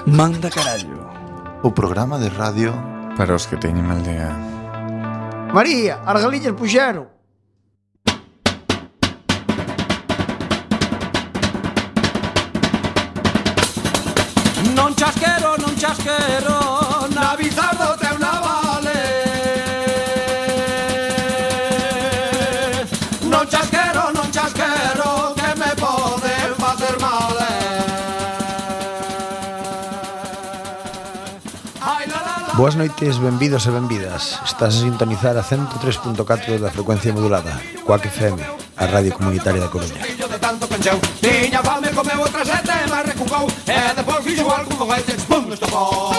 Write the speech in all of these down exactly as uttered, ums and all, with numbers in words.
Manda carallo. O programa de radio para os que teñen aldea. María, as galiñas puxeron. Non chasquero, non chasquero, na bizardo teu navale. Non chasquero, non chasquero, que me poden facer mal. Boas noites, benvidos e benvidas. Estás a sintonizar a ciento tres punto catro da frecuencia modulada Cuac F M, a radio comunitaria da Coruña. Tiña fame, comeu outra sete, mas recucou, e depois fixo algún foguete, pum, estopou.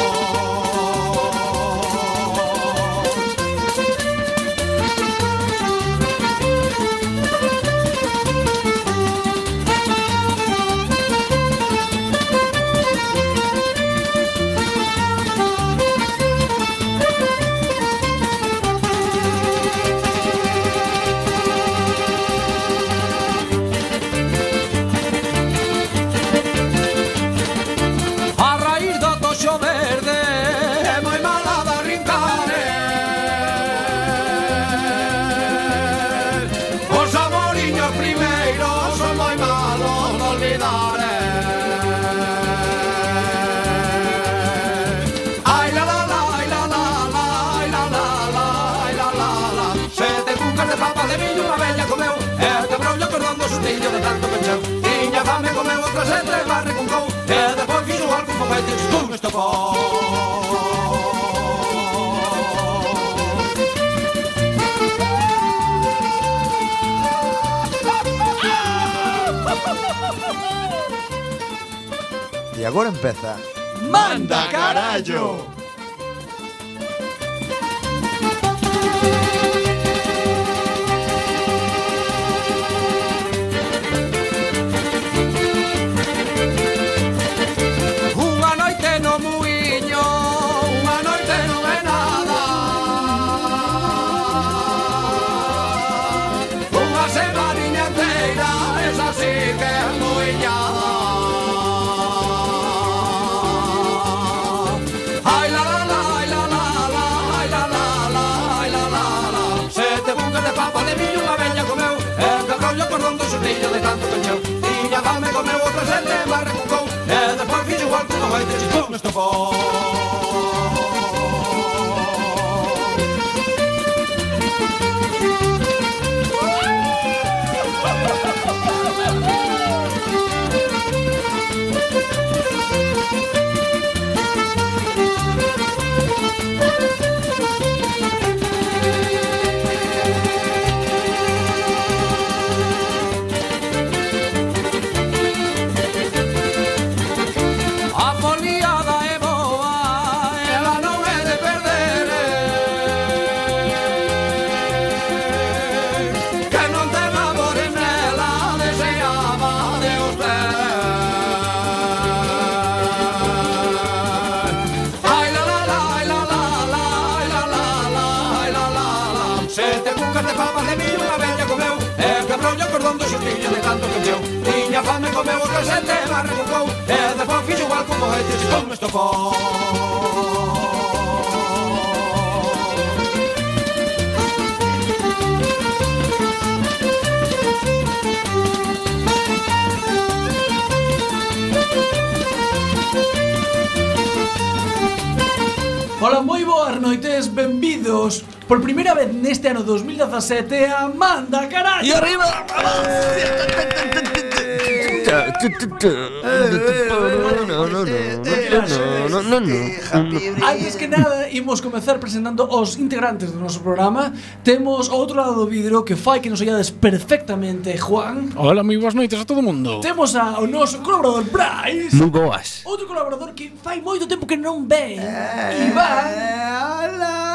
Tiña fame, comeu outra sete, mas recucou, e depois fixo algún foguete, pum, estopou. E agora empeza Manda carallo. De tanto canchão, tiña fame, comeu outra sete, mas recucou, e depois fixo igual que non vai ter pum, estopou. Tiña fame, comeu outra sete, mas recucou, e depois fixo igual que un foguete, pum, estopou. Ola, moi boas noites, benvidos por primeira vez neste ano dos mil dezasete a Manda Carallo. E arriba! Antes que nada, imos comezar presentando os integrantes do noso programa. Temos ao outro lado do vidro que fai que nos ollades perfectamente Juan. Hola, moi boas noites a todo o mundo. Temos ao noso colaborador Brais. Moi boas. Outro colaborador que fai moito tempo que non ven, Iván.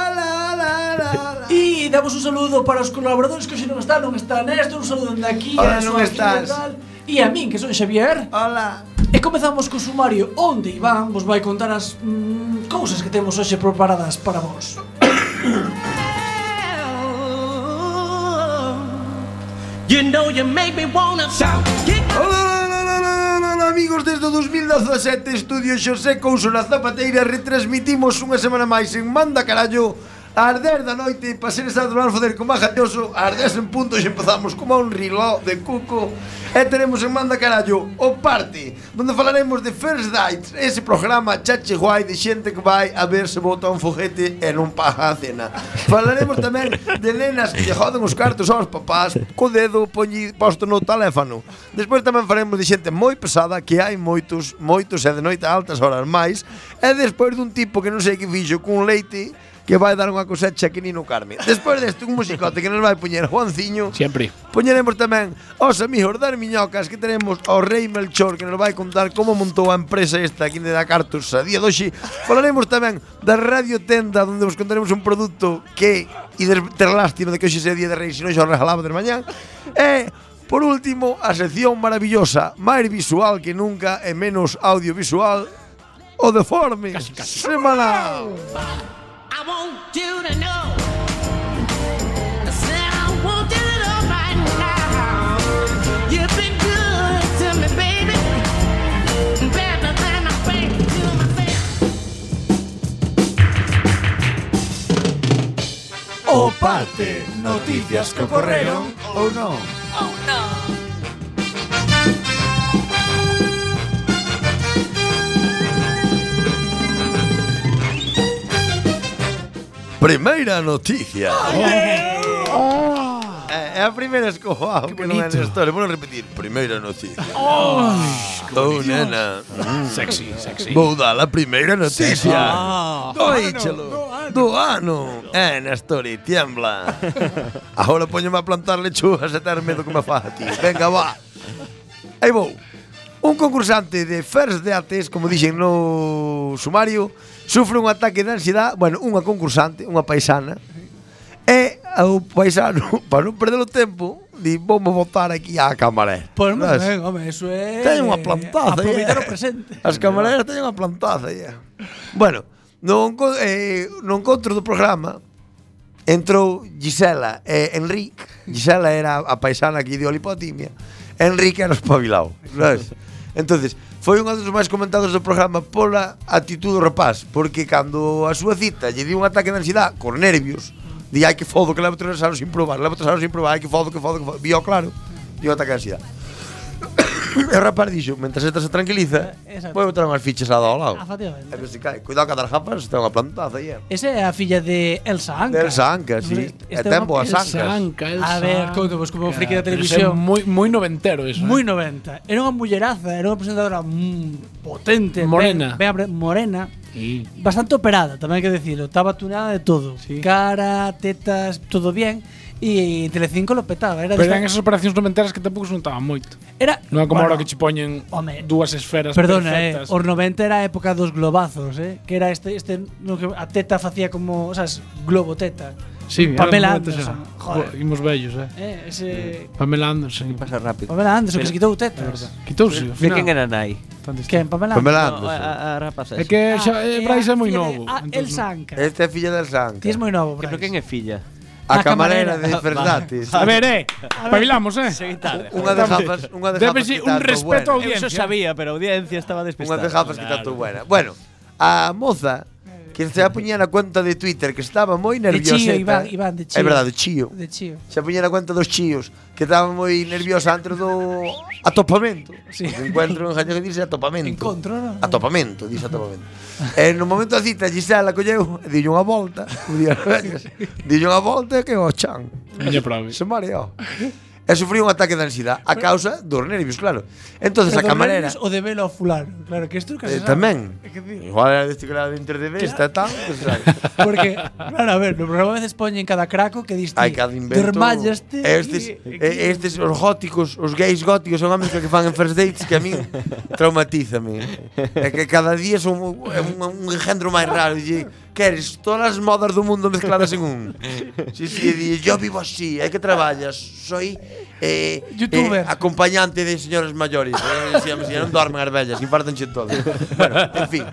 E damos un saludo para os colaboradores que hoxe non están. Non está Néstor, un saludo dende aquí. Hola, non estás. E a min, que son Xavier. Hola. E comezamos co sumario onde Iván vos vai contar as mm, cousas que temos hoxe preparadas para vos. You know you make me wanna shout. amigos, desde o dos mil dezasete Estudio Xosé Couso na Zapateira retransmitimos unha semana máis en Manda Carallo ás dez da noite, para ser exacto, vamos facer como a Jalloso, ás dez en punto e empezamos como a un riló de cuco. E teremos en Manda Carallo o parte, donde falaremos de First Dates, ese programa chache guai de xente que vai a ver se bota un foguete e non paga a cena. Falaremos tamén de nenas que lle joden os cartos aos papás co dedo poñi, posto no teléfono. Despois tamén faremos de xente moi pesada, que hai moitos, moitos e de noite a altas horas máis. E despois dun tipo que non sei que fixo cun leite que vai dar unha cosecha que Nino Carme. Despois deste un musicote que nos vai poñer Juanciño. Sempre. Poñeremos tamén aos amigos das miñocas, que teremos ao Rei Melchor, que nos vai contar como montou a empresa esta aquí de da Cartos a día doxe. Falaremos tamén da Radio Tenda, onde vos contaremos un produto que e ter lástima de que hoxe sea día de Reis, se non xa o regalaba de mañán. E por último, a sección maravillosa, máis visual que nunca e menos audiovisual, o Deforme Casi, casi. Semanal. I want you to know. I said I want you to know right now. You've been good to me, baby. Better than I think to myself. O parte, noticias que ocorreron ou non. Oh no. Primeira noticia. É, é a primeira escoba que non é na historia. Vou repetir. Primeira noticia. Oh, oh nena. Sexy, sexy. Vou dar a primeira noticia. Ah. Oíchelo. Do ano. É, Nestor, tiembla. Agora poñeme a plantar lechugas e ter medo que me fa a ti. Venga, va. Aí vou. Un concursante de First Dates, como dixen no sumario, sufre un ataque de ansiedade. Bueno, unha concursante, unha paisana. E o paisano, para non perder o tempo, di, vamos botar aquí a camarera. Pois moi ben, home, eso é... Ten unha plantaza, aproveitar yeah. o presente. As camareras teñen unha plantaza, yeah. Bueno, no, eh, no encontro do programa entrou Gisela e Enrique. Gisela era a paisana que dio a lipotimia. Enrique era o espabilado, sabes? Entonces, foi un dos máis comentados do programa pola actitude do rapaz, porque cando a súa cita lle dio un ataque de ansiedade con nervios, di, ai que fodo que levo tres anos sin probar, levo tres anos sin probar, ai que fodo, que fodo, que fodo, vio claro, dio un ataque de ansiedade. E o rapaz dixo, mentras esta se tranquiliza, Exacto. pode botar unhas fichas ao lado ao lado. Efectivamente. E que se cae, cuidado que a das gafas ten unha plantaza aí. Esa é a filla de Elsa Anca. De Elsa Anca, sí. Este E é ten unha- boas Elsa ancas. Anca, Elsa A ver, conto, pues, como friki da televisión. Moi, moi noventero eso. Moi eh. noventa. Era unha mulleraza, era unha presentadora mm, potente, Morena. ben, ben, morena, Sí. bastante operada, tamén hai que decirlo. Estaba tunada de todo. Sí. Cara, tetas, todo bien. E Telecinco lo petaba. Era Pero desta- eran esas operacións noventeras que tampouco se notaban moito. Era, Non é como bueno, ahora que che poñen home, dúas esferas Perdona, eh, perfectas. os noventa era a época dos globazos, eh, que era este este no que a teta facía como, sabes, globo teta. Sí, Pamela eran momentos Anderson. xa. Joder. Jo, Imos vellos, eh. Eh, ese Pamela Anderson. Pasa rápido. Pamela Anderson que Pero- se quitou tetas. Quitouse, ao De final. quen era nai? Tan distante. Que Pamela Pamela Anderson. No, Anderson. a, a rapaza É esa. que xa, eh, Brais é moi filla de- novo. Ah, entonces Elsa non. Anca. Esta é filla de Elsa Anca. Ti es moi novo, Que Brais. no quen é filla? A A camarera camarera. de Ferdates. A ver, eh, pavilamos, eh. Segui tarde. Unha de gafas, unha de gafas Débese que un tanto respeto ao buena. Eu audiencia. xo sabía, pero a audiencia estaba despistada. Unha de gafas que tanto buena. Bueno, a moza que se a poñía na conta de Twitter que estaba moi De nerviosa. chío, Iván, Iván, de chío. É verdade, chío. De chío. Se poñía na conta dos chíos que estaba moi nerviosa antes do atopamento. Sí. O encuentro en gallego dice atopamento. Encontro, non? Atopamento, dice atopamento. E no momento da cita, Gisela colleu e dille unha volta, como día vellas, dille unha volta e que o chan. Miña prove. Se mareou. E sufriu un ataque de ansiedade a causa dos nervios, claro. Entonces a Pero dos camarera nervios o de velo a fulano. Claro, que isto eh, casi tamén. É que di- Igual era deste que era de Interdevesta e tal, pues, sabe. Porque, claro, a ver, no programa a veces poñen cada craco que diste Hai cada invento. dermallaste E estes, e estes os góticos, os gays góticos son amigos que fan en first dates que a min traumatízame. É que cada día son un, un, un engendro máis raro. E queres todas as modas do mundo mezcladas en un. Si, si, di, yo vivo así, hai que traballas, soy eh, Youtuber. eh, acompañante de señores maiores. Eh, si, si non dormen as vellas, infartanche todo. Bueno, en fin.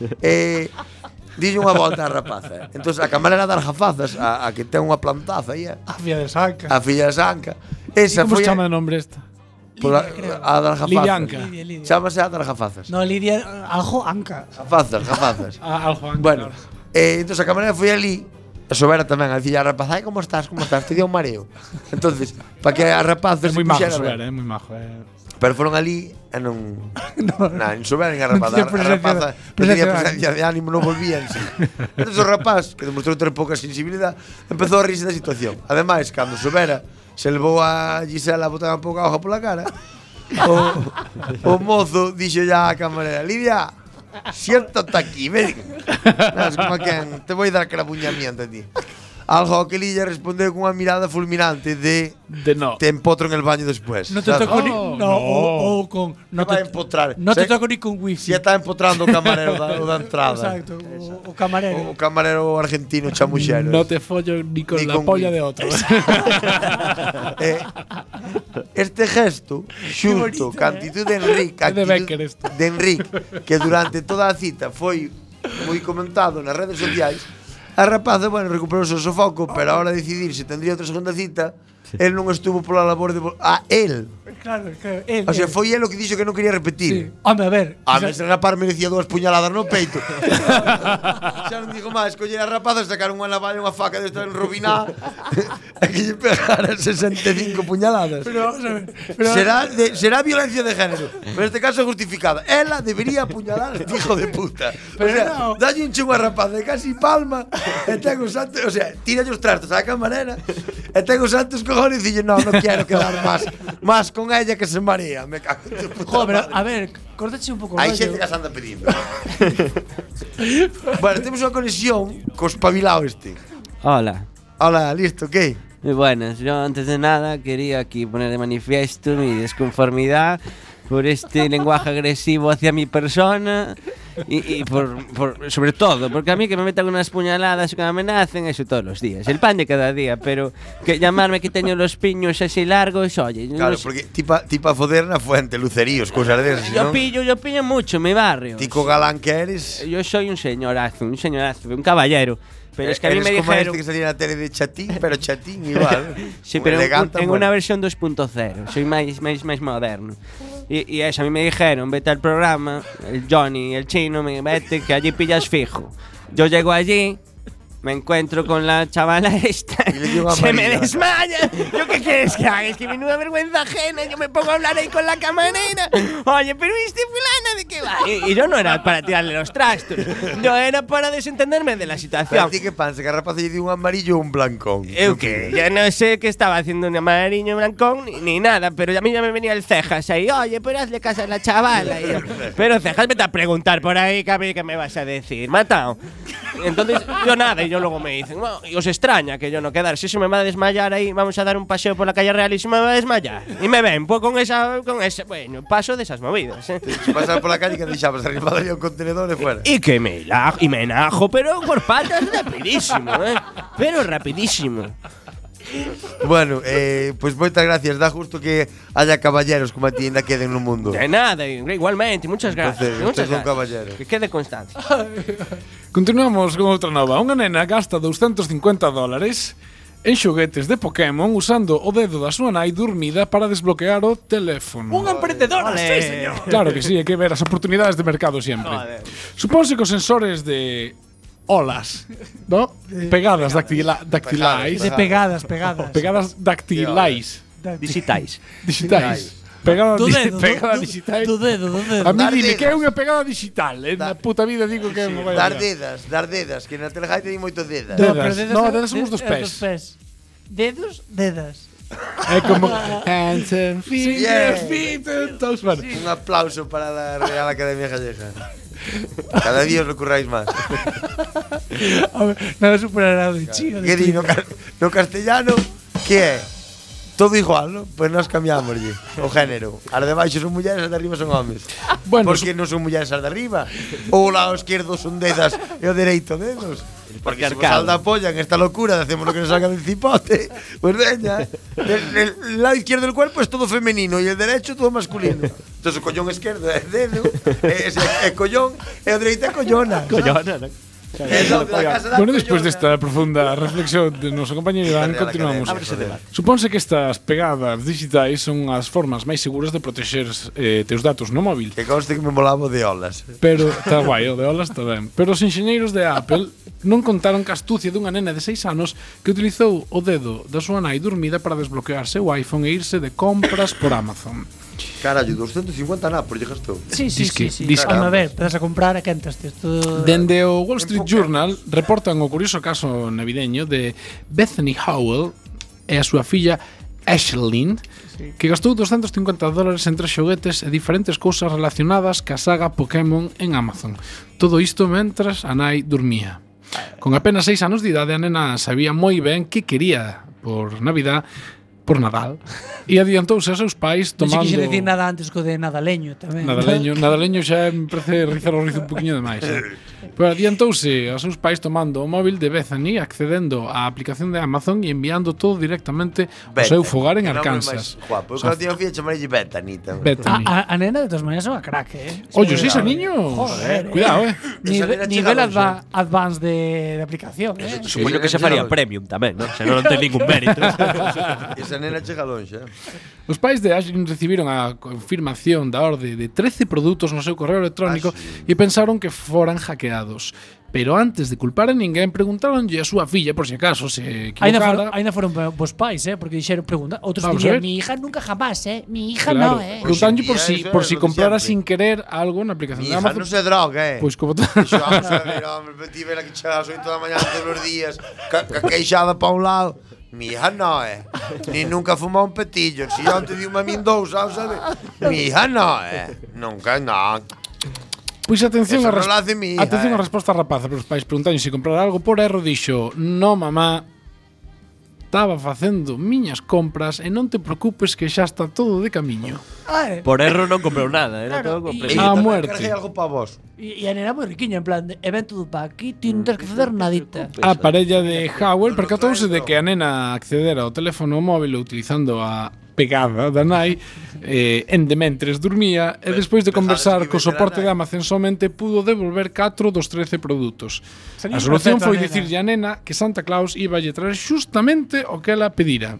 Eh, Dille unha volta á rapaza. Entón a camarera das gafazas, a, a que ten unha plantaza aí, A filla de saca. a filla de Sanca. E Esa como foi se chama a, de nombre esta? Pola, creo. a das gafazas. Lidianca. Lidia, Lidia. Chámase a das gafazas. No, Lidia, algo anca. Gafazas, gafazas. Ah, algo antes, Bueno, claro. eh, entonces a camarera foi ali. A Sobera tamén, a dicir a rapaz, ai, como estás, como estás, te dio un mareo. Entonces, para que a rapaz É se moi majo puxera Sobera, ben. é moi majo. É. Pero foron ali e non... no, nah, en Sobera nin a rapaz. tiña A, a presencia- rapaza non presencia tiña de presencia de ánimo, non volvían. Sí. Entonces o rapaz, que demostrou ter pouca sensibilidade, empezou a rirse da situación. Ademais, cando Sobera se levou a Gisela a botar un pouco a hoja pola cara, o, o mozo dixo ya a camarera, Lidia, siéntate aquí, ven. Nas, como a quen, te vou dar carabuñamiento a ti. Algo que Lidia respondeu cunha mirada fulminante de De no. te empotro en el baño después. No te ¿sabes? toco ni. Oh, No, no. o, o con. No No va a te, empotrar. no te Se- toco ni con wifi. Si está empotrando o camarero da, o da entrada. Exacto, o, o camarero. O camarero argentino chamuxero. No te follo ni con Ni la con polla Wii. de otro. Eh, este gesto, xunto, bonito, ca actitud de Enrique, É de actitud Becker esto. de Enrique, que durante toda a cita foi moi comentado nas redes sociais, a rapaza, bueno, recuperou o seu sofoco, pero a hora de decidir se tendría outra segunda cita, el non estuvo pola labor de... vol- A él. Claro, claro. Él, O sea, él. foi él o que dixo que non quería Sí. repetir. Hombre, a ver. A quizá- mí ese rapaz merecía dúas puñaladas no peito. Xa non digo máis, coller a rapaza, sacar unha navalla, unha faca de esta enrobiná e que lle pegara sesenta e cinco puñaladas. Pero, vamos a ver, pero, será, de, será violencia de género, pero este caso é justificada. Ela debería apuñalar a este hijo de puta. Pero o sea, no. dalle un chungo a rapaza de casi palma e ten os santos, o sea, tira os trastos á camarera e ten os santos cojones e dille, no, no quiero quedar más, más con ella que se marea. Me cago en tu puta joder, pero, madre. a ver, córtache un pouco o Hai rollo. xente que as anda pedindo. Bueno, temos unha conexión co espabilao este. Hola. Hola, listo, ¿qué? Muy buenas. Yo antes de nada quería aquí poner de manifiesto mi desconformidad por este lenguaje agresivo hacia mi persona y, y por, por sobre todo porque a mí que me metan unas puñaladas o que me amenacen eso todos los días, el pan de cada día, pero que llamarme que teño los piños así largos, oye, Claro, no sé. porque tipa, tipa foder na fuente, luceríos, cousas desas, Yo ¿no? pillo, yo pillo mucho en mi barrio. Tico galán que eres. Yo soy un señorazo, un señorazo, un caballero. Pero es que a mí Eres me como dijeron... este que salía na tele de chatín, pero chatín igual. Sí, pero en, Elegante, en bueno. una versión dos punto cero. Soy máis máis máis moderno. Y, y eso, a mí me dijeron, vete al programa, el Johnny, el chino, me vete, que allí pillas fijo. Yo llego allí, me encuentro con la chavala esta, Y le dio una se me amarilla. desmaya. ¿Yo qué quieres que haga? Es que menuda vergüenza ajena. Yo me pongo a hablar ahí con la camarera. Oye, pero este fulana de qué va. Y, y yo no era para tirarle los trastos. Yo era para desentenderme de la Pero situación. a ti que pensa que a rapaza lle dio un amarillo ou un blancón. Eu que ya no sé qué estaba haciendo un amarillo blancón ni, ni nada, pero a mí ya me venía el Cejas ahí, oye, pero hazle caso a la chavala. Y yo, pero Cejas, vete a preguntar por ahí, que a mí qué me vas a decir, matao. Entonces, yo nada, y yo luego me dicen, bueno, y os extraña que yo no quedar, si se me va a desmayar ahí, vamos a dar un paseo por la calle Real y se me va a desmayar. Y me ven, pues con esa, con ese, bueno, paso de esas movidas, ¿eh? Se pasaba por la calle que deixabas arriba de un contenedor e fuera. Y que me la, y me najo, pero por patas rapidísimo, ¿eh? Pero rapidísimo. Bueno, eh, pues moitas gracias. Da justo que haya caballeros como a ti ainda queden no mundo. De nada, igualmente, muchas gracias. Entonces, muchas usted es un gracias. caballero. Que quede constancia. Continuamos con outra nova. Unha nena gasta doscientos cincuenta dólares en xoguetes de Pokémon usando o dedo da súa nai dormida para desbloquear o teléfono. Un emprendedor, Ole. sí, señor. Claro que sí, hai que ver as oportunidades de mercado sempre. Joder. Supónse que os sensores de olas, ¿no? Pegadas dactila, dactilais, De pegadas, pegadas. pegadas dactilais, Visitáis. digitais. Pegada, Do di- dedo, pegada do, digital. do dedo, do dedo. A mí Dar dime que é dedos. unha pegada digital, eh? Na puta vida digo que é unha vai Dar dedas, dar dedas, que na telejaita hai moito dedas. Dedas. pero dedos No, é- dedos son os dos é pés. Dedos, dedas. É como hands and feet, Yeah. feet and toes. Bueno, Un aplauso para la Real Academia Gallega. Cada día os lo curráis más. A ver, nada superará de chío. Que di no, ca- no castellano, que é? Todo igual, ¿no? Pues nós cambiámoslle o género. As de baixo son mulleres, as de arriba son homes. bueno, Porque non son mulleres as de arriba. O lado esquerdo son dedas e o dereito dedos. Porque se vos patriarcado. salda a polla en esta locura de hacemos lo que nos salga del cipote. Pues veña. El, el, el lado izquierdo del cuerpo es todo femenino y el derecho todo masculino. Entonces o collón esquerdo é dedo, é, é, é collón, e o dereito é collona. Collona, ¿no? Bueno, despois desta profunda reflexión de noso compañeiro Iván, continuamos. Supónse que estas pegadas digitais son as formas máis seguras de protexer eh, teus datos no móvil. Que conste que me molaba de olas. Pero está guai, o de olas está ben. Pero os enxeñeiros de Apple non contaron ca astucia dunha nena de seis anos que utilizou o dedo da súa nai dormida para desbloquear seu iPhone e irse de compras por Amazon. Carallo, doscientos cincuenta napos lle gastou. Sí, sí, Disque, sí, sí. disque. A ver, pedas a comprar e quentaste isto. Dende o Wall Street Journal reportan o curioso caso navideño de Bethany Howell e a súa filla Ashlyn, que gastou doscientos cincuenta dólares entre xoguetes e diferentes cousas relacionadas ca saga Pokémon en Amazon. Todo isto mentras a nai dormía. Con apenas seis anos de idade, a nena sabía moi ben que quería por Navidad, por Nadal, e adiantouse a seus pais tomando... Non se quixen decir nada antes co de Nadaleño tamén. Nadaleño, Nadaleño xa me parece rizar o rizo un poquinho demais. Eh? Pero adiantouse a seus pais tomando o móvil de Bethany, accedendo á aplicación de Amazon e enviando todo directamente ao seu fogar en Arkansas. Guapo, eu cando tío fía chamarelle Bethany tamén. Bethany. A, a, a nena de todas maneiras é unha crack, eh. Ollo, seis aniños. Joder, Cuidado, eh. Nive, nivel adva, advance de, de aplicación, eh. Supoño que se faría premium tamén, non? Se non ten ningún mérito. Esa nena chega longe, eh. Os pais de Ashley recibiron a confirmación da orde de trece produtos no seu correo electrónico e pensaron que foran hackeados. Pero antes de culpar a ninguén, preguntaronlle a súa filla por si acaso se equivocara. Ainda foron vos pais, eh, porque dixeron pregunta, outros Vamos dirían, mi hija nunca jamás, eh, mi hija Claro, no, eh. preguntanlle por si Eso por é si lo de comprara siempre. sin querer algo na aplicación Mi de hija Amazon. non se droga, eh. Pois como tal. Iso, vamos a ver, hombre, ti vera que chega ás oito da mañá todos os días, ca, ca queixada pa un lado. Mi hija no, eh. Ni nunca fumou un petillo. Si yo te di un min dous, sabes? Mi hija no, eh. Nunca, no. Pois atención Eso a, non lo hace mi hija, atención eh. a resposta rapaza para os pais preguntaron se comprar algo por erro dixo: "No, mamá, estaba facendo miñas compras e non te preocupes que xa está todo de camiño." Ah, eh. Por erro non comprou nada, era Claro, todo y- comprei. A tamén muerte. carguei algo pa vos. E, e a nena moi riquiña, en plan, de, evento do pa aquí, ti non tens que facer nadita. A parella de Howell percatouse de que a nena accedera ao teléfono móvil utilizando a pegada da nai eh, en dementres dormía e despois de conversar co soporte de Amazon somente pudo devolver catro dos trece produtos. Sería A solución perfecto, foi nena. dicirlle a nena que Santa Claus iba a lle traer xustamente o que ela pedira.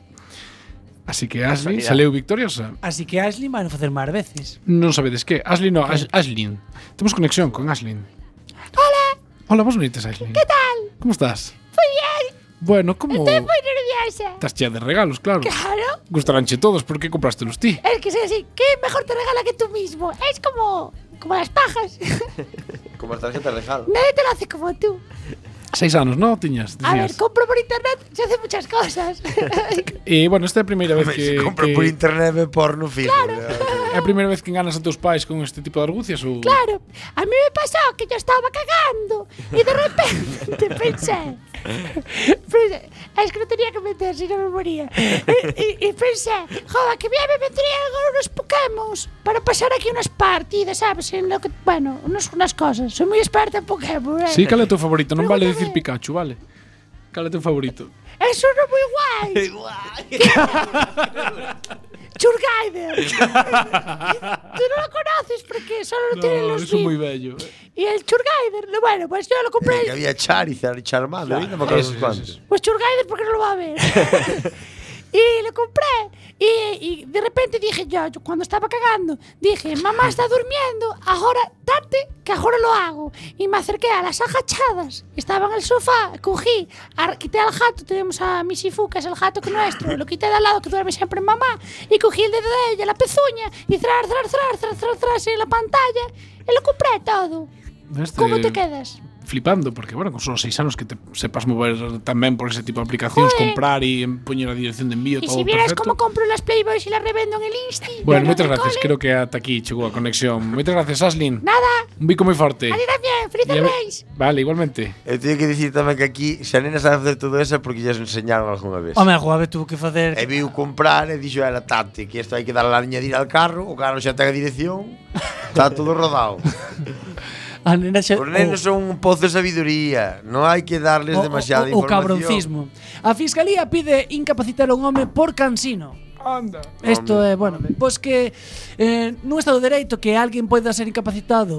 Así que Ashley saleu victoriosa. Así que Ashley vai non facer máis veces. Non sabedes que? Ashley no, Ash Ashlyn. Temos conexión con Ashlyn. Hola. Hola, vos bonitas, Ashlyn. ¿Qué tal? Como estás? Muy bien. Bueno, como... Estoy muy nerviosa. Estás chea de regalos, claro. Claro. Gustaranche todos, ¿por qué comprastelos ti? Es que es así. ¿Qué mejor te regala que tú mismo? Es como, como las pajas. Como as tarjetas de regalo. Nadie te lo hace como tú. Seis anos, ¿no? Tiñas, A ver, decías. compro por internet, se hace muchas cosas. E, bueno, esta é a primeira vez Hombre, que... se compra que por internet ve porno fijo. É a primeira vez que enganas a teus pais con este tipo de argucias ou... Claro, a mí me pasó que yo estaba cagando y de repente pensé, pensé, es que no tenía que meter, si no me moría. Y, y- y pensé, joder, que bien me vendría algo unos Pokémon para pasar aquí unas partidas, ¿sabes? En lo que, bueno, unos, unas cosas. Soy muy experta en Pokémon, ¿eh? Sí, cal é o teu favorito? Non vale Pregúntame. dicir Pikachu, vale? Cal é o teu favorito? Es uno muy guay. Churgaider. Tú no lo conoces porque solo lo tienen No, los eso é moi V I P. bello. Y el Churgaider, bueno, pues yo lo compré. Que había Charizard y Charmander, ¿eh? No me acuerdo Ese, cuántos. ese. Pues Churgaider porque no lo va a ver. Y lo compré. Y, y de repente dije yo, yo, cuando estaba cagando, dije, mamá está durmiendo, ahora date que ahora lo hago. Y me acerqué a las agachadas. Estaba en el sofá, cogí, ar- quité al gato, tenemos a mi Sifu, que es el gato que nuestro, lo quité de al lado, que duerme siempre en mamá, y cogí el dedo de ella, la pezuña, y trar, trar, trar, trar, trar, tras en la pantalla, y lo compré todo. Este, ¿Cómo te quedas? Flipando, porque, bueno, con solo seis anos que te sepas mover tamén por ese tipo de aplicacións, Joder. comprar e poñer a dirección de envío, Y todo si vieras perfecto. cómo compro las Playboys y las revendo en el Insti. Bueno, en moitas el gracias, cole. creo que ata aquí chegou a conexión. Moitas gracias, Aslin. Nada, Un bico moi forte. a ti también, felices E a ver- Reis. Vale, igualmente. Eu teño que dicir tamén que aquí se a nena sabe facer todo eso porque ya se enseñaron algunha vez. Home, Juave, tuvo que facer... E viu comprar e dixo ela, tate, que isto hai que dar a añadir al carro, o carro xa ten a dirección, está todo rodado. A nena xa... Os nenos son un pozo de sabiduría, non hai que darles o, demasiada o, o información. cabroncismo. A Fiscalía pide incapacitar a un home por cansino. Anda. Isto é, bueno, pois que eh, nun Estado de Dereito que alguén poida ser incapacitado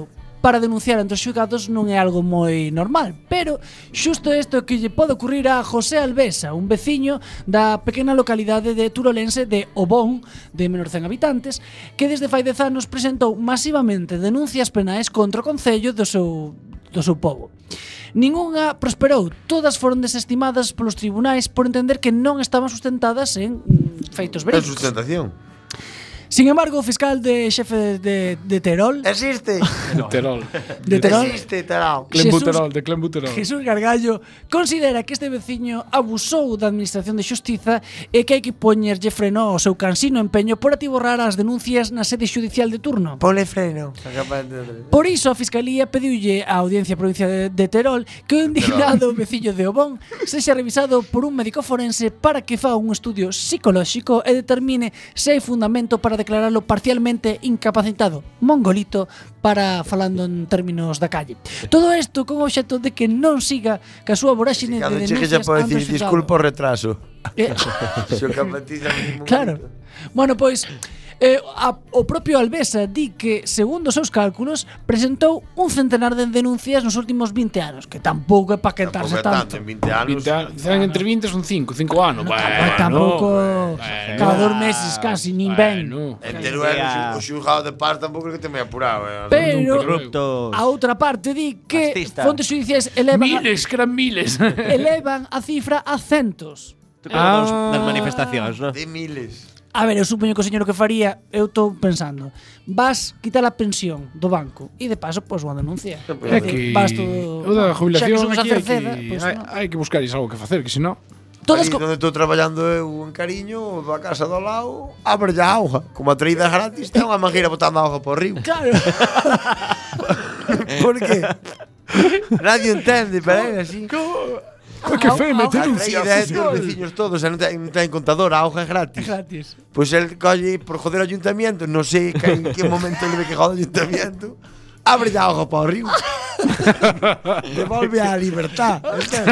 para denunciar entre os xulgados non é algo moi normal, pero xusto isto que lle pode ocurrir a José Albesa, un veciño da pequena localidade de Turolense de Obón, de menor cen habitantes, que desde fai dez anos presentou masivamente denuncias penais contra o concello do seu do seu pobo. Ningunha prosperou, todas foron desestimadas polos tribunais por entender que non estaban sustentadas en mm, feitos É verídicos. sustentación. Sin embargo, o fiscal de xefe de, de Terol, Existe. De Terol. de Terol, Existe, tarao. Clembuterol, de Clembuterol. Jesús Gargallo considera que este veciño abusou da administración de xustiza e que hai que poñerlle freno ao seu cansino empeño por atiborrar as denuncias na sede xudicial de turno. Ponle freno. Por iso a Fiscalía pediulle á Audiencia Provincial de, de Terol que o indignado veciño de Obón sexa revisado por un médico forense para que faga un estudio psicolóxico e determine se hai fundamento para declararlo parcialmente incapacitado, mongolito, para falando en términos da calle. Todo isto con o obxecto de que non siga ca súa voráxine de Cando chegue denuncias xa pode ante o dicir xulgado. disculpa o retraso. Eh, Se o capatiza mínimo. Claro. Bueno, pois eh, a, o propio Albesa di que, segundo os seus cálculos, presentou un centenar de denuncias nos últimos vinte anos, que tampouco é pa quentarse Tampouco é tanto. tanto, en vinte anos. vinte anos, dicen entre vinte son cinco, cinco anos. No, Bueno, tampouco bueno, cada dos meses casi, nin ben. bueno. En Teruel, o xulgado de paz tampouco é que te me apurado. eh. Pero Corruptos. a outra parte di que Fascista. fontes judiciais elevan a, Miles, que eran miles. elevan a cifra a centos. Ah. Das manifestacións, non? De miles. A ver, eu supoño que o señor o que faría, eu estou pensando, vas quitar a pensión do banco e de paso pois unha denuncia. É que Vas todo, o da jubilación xa que son aquí a hai cerceda, que, pois hai, non. hai que buscar algo que facer, que senón Todas Ali co- onde estou traballando eu en Cariño, da casa do lado, abre a auga. Como a traída gratis, ten unha mangueira botando auga por río. Claro. Por que? Nadie entende, pero é así. que fe, A meter un traída é dos veciños todos, e non ten, non ten contador, a auga é gratis. Gratis. Pois el colle por joder o ayuntamiento, non sei que, en que momento le ve que jode o ayuntamiento, abre a auga para o río. Devolve a libertad.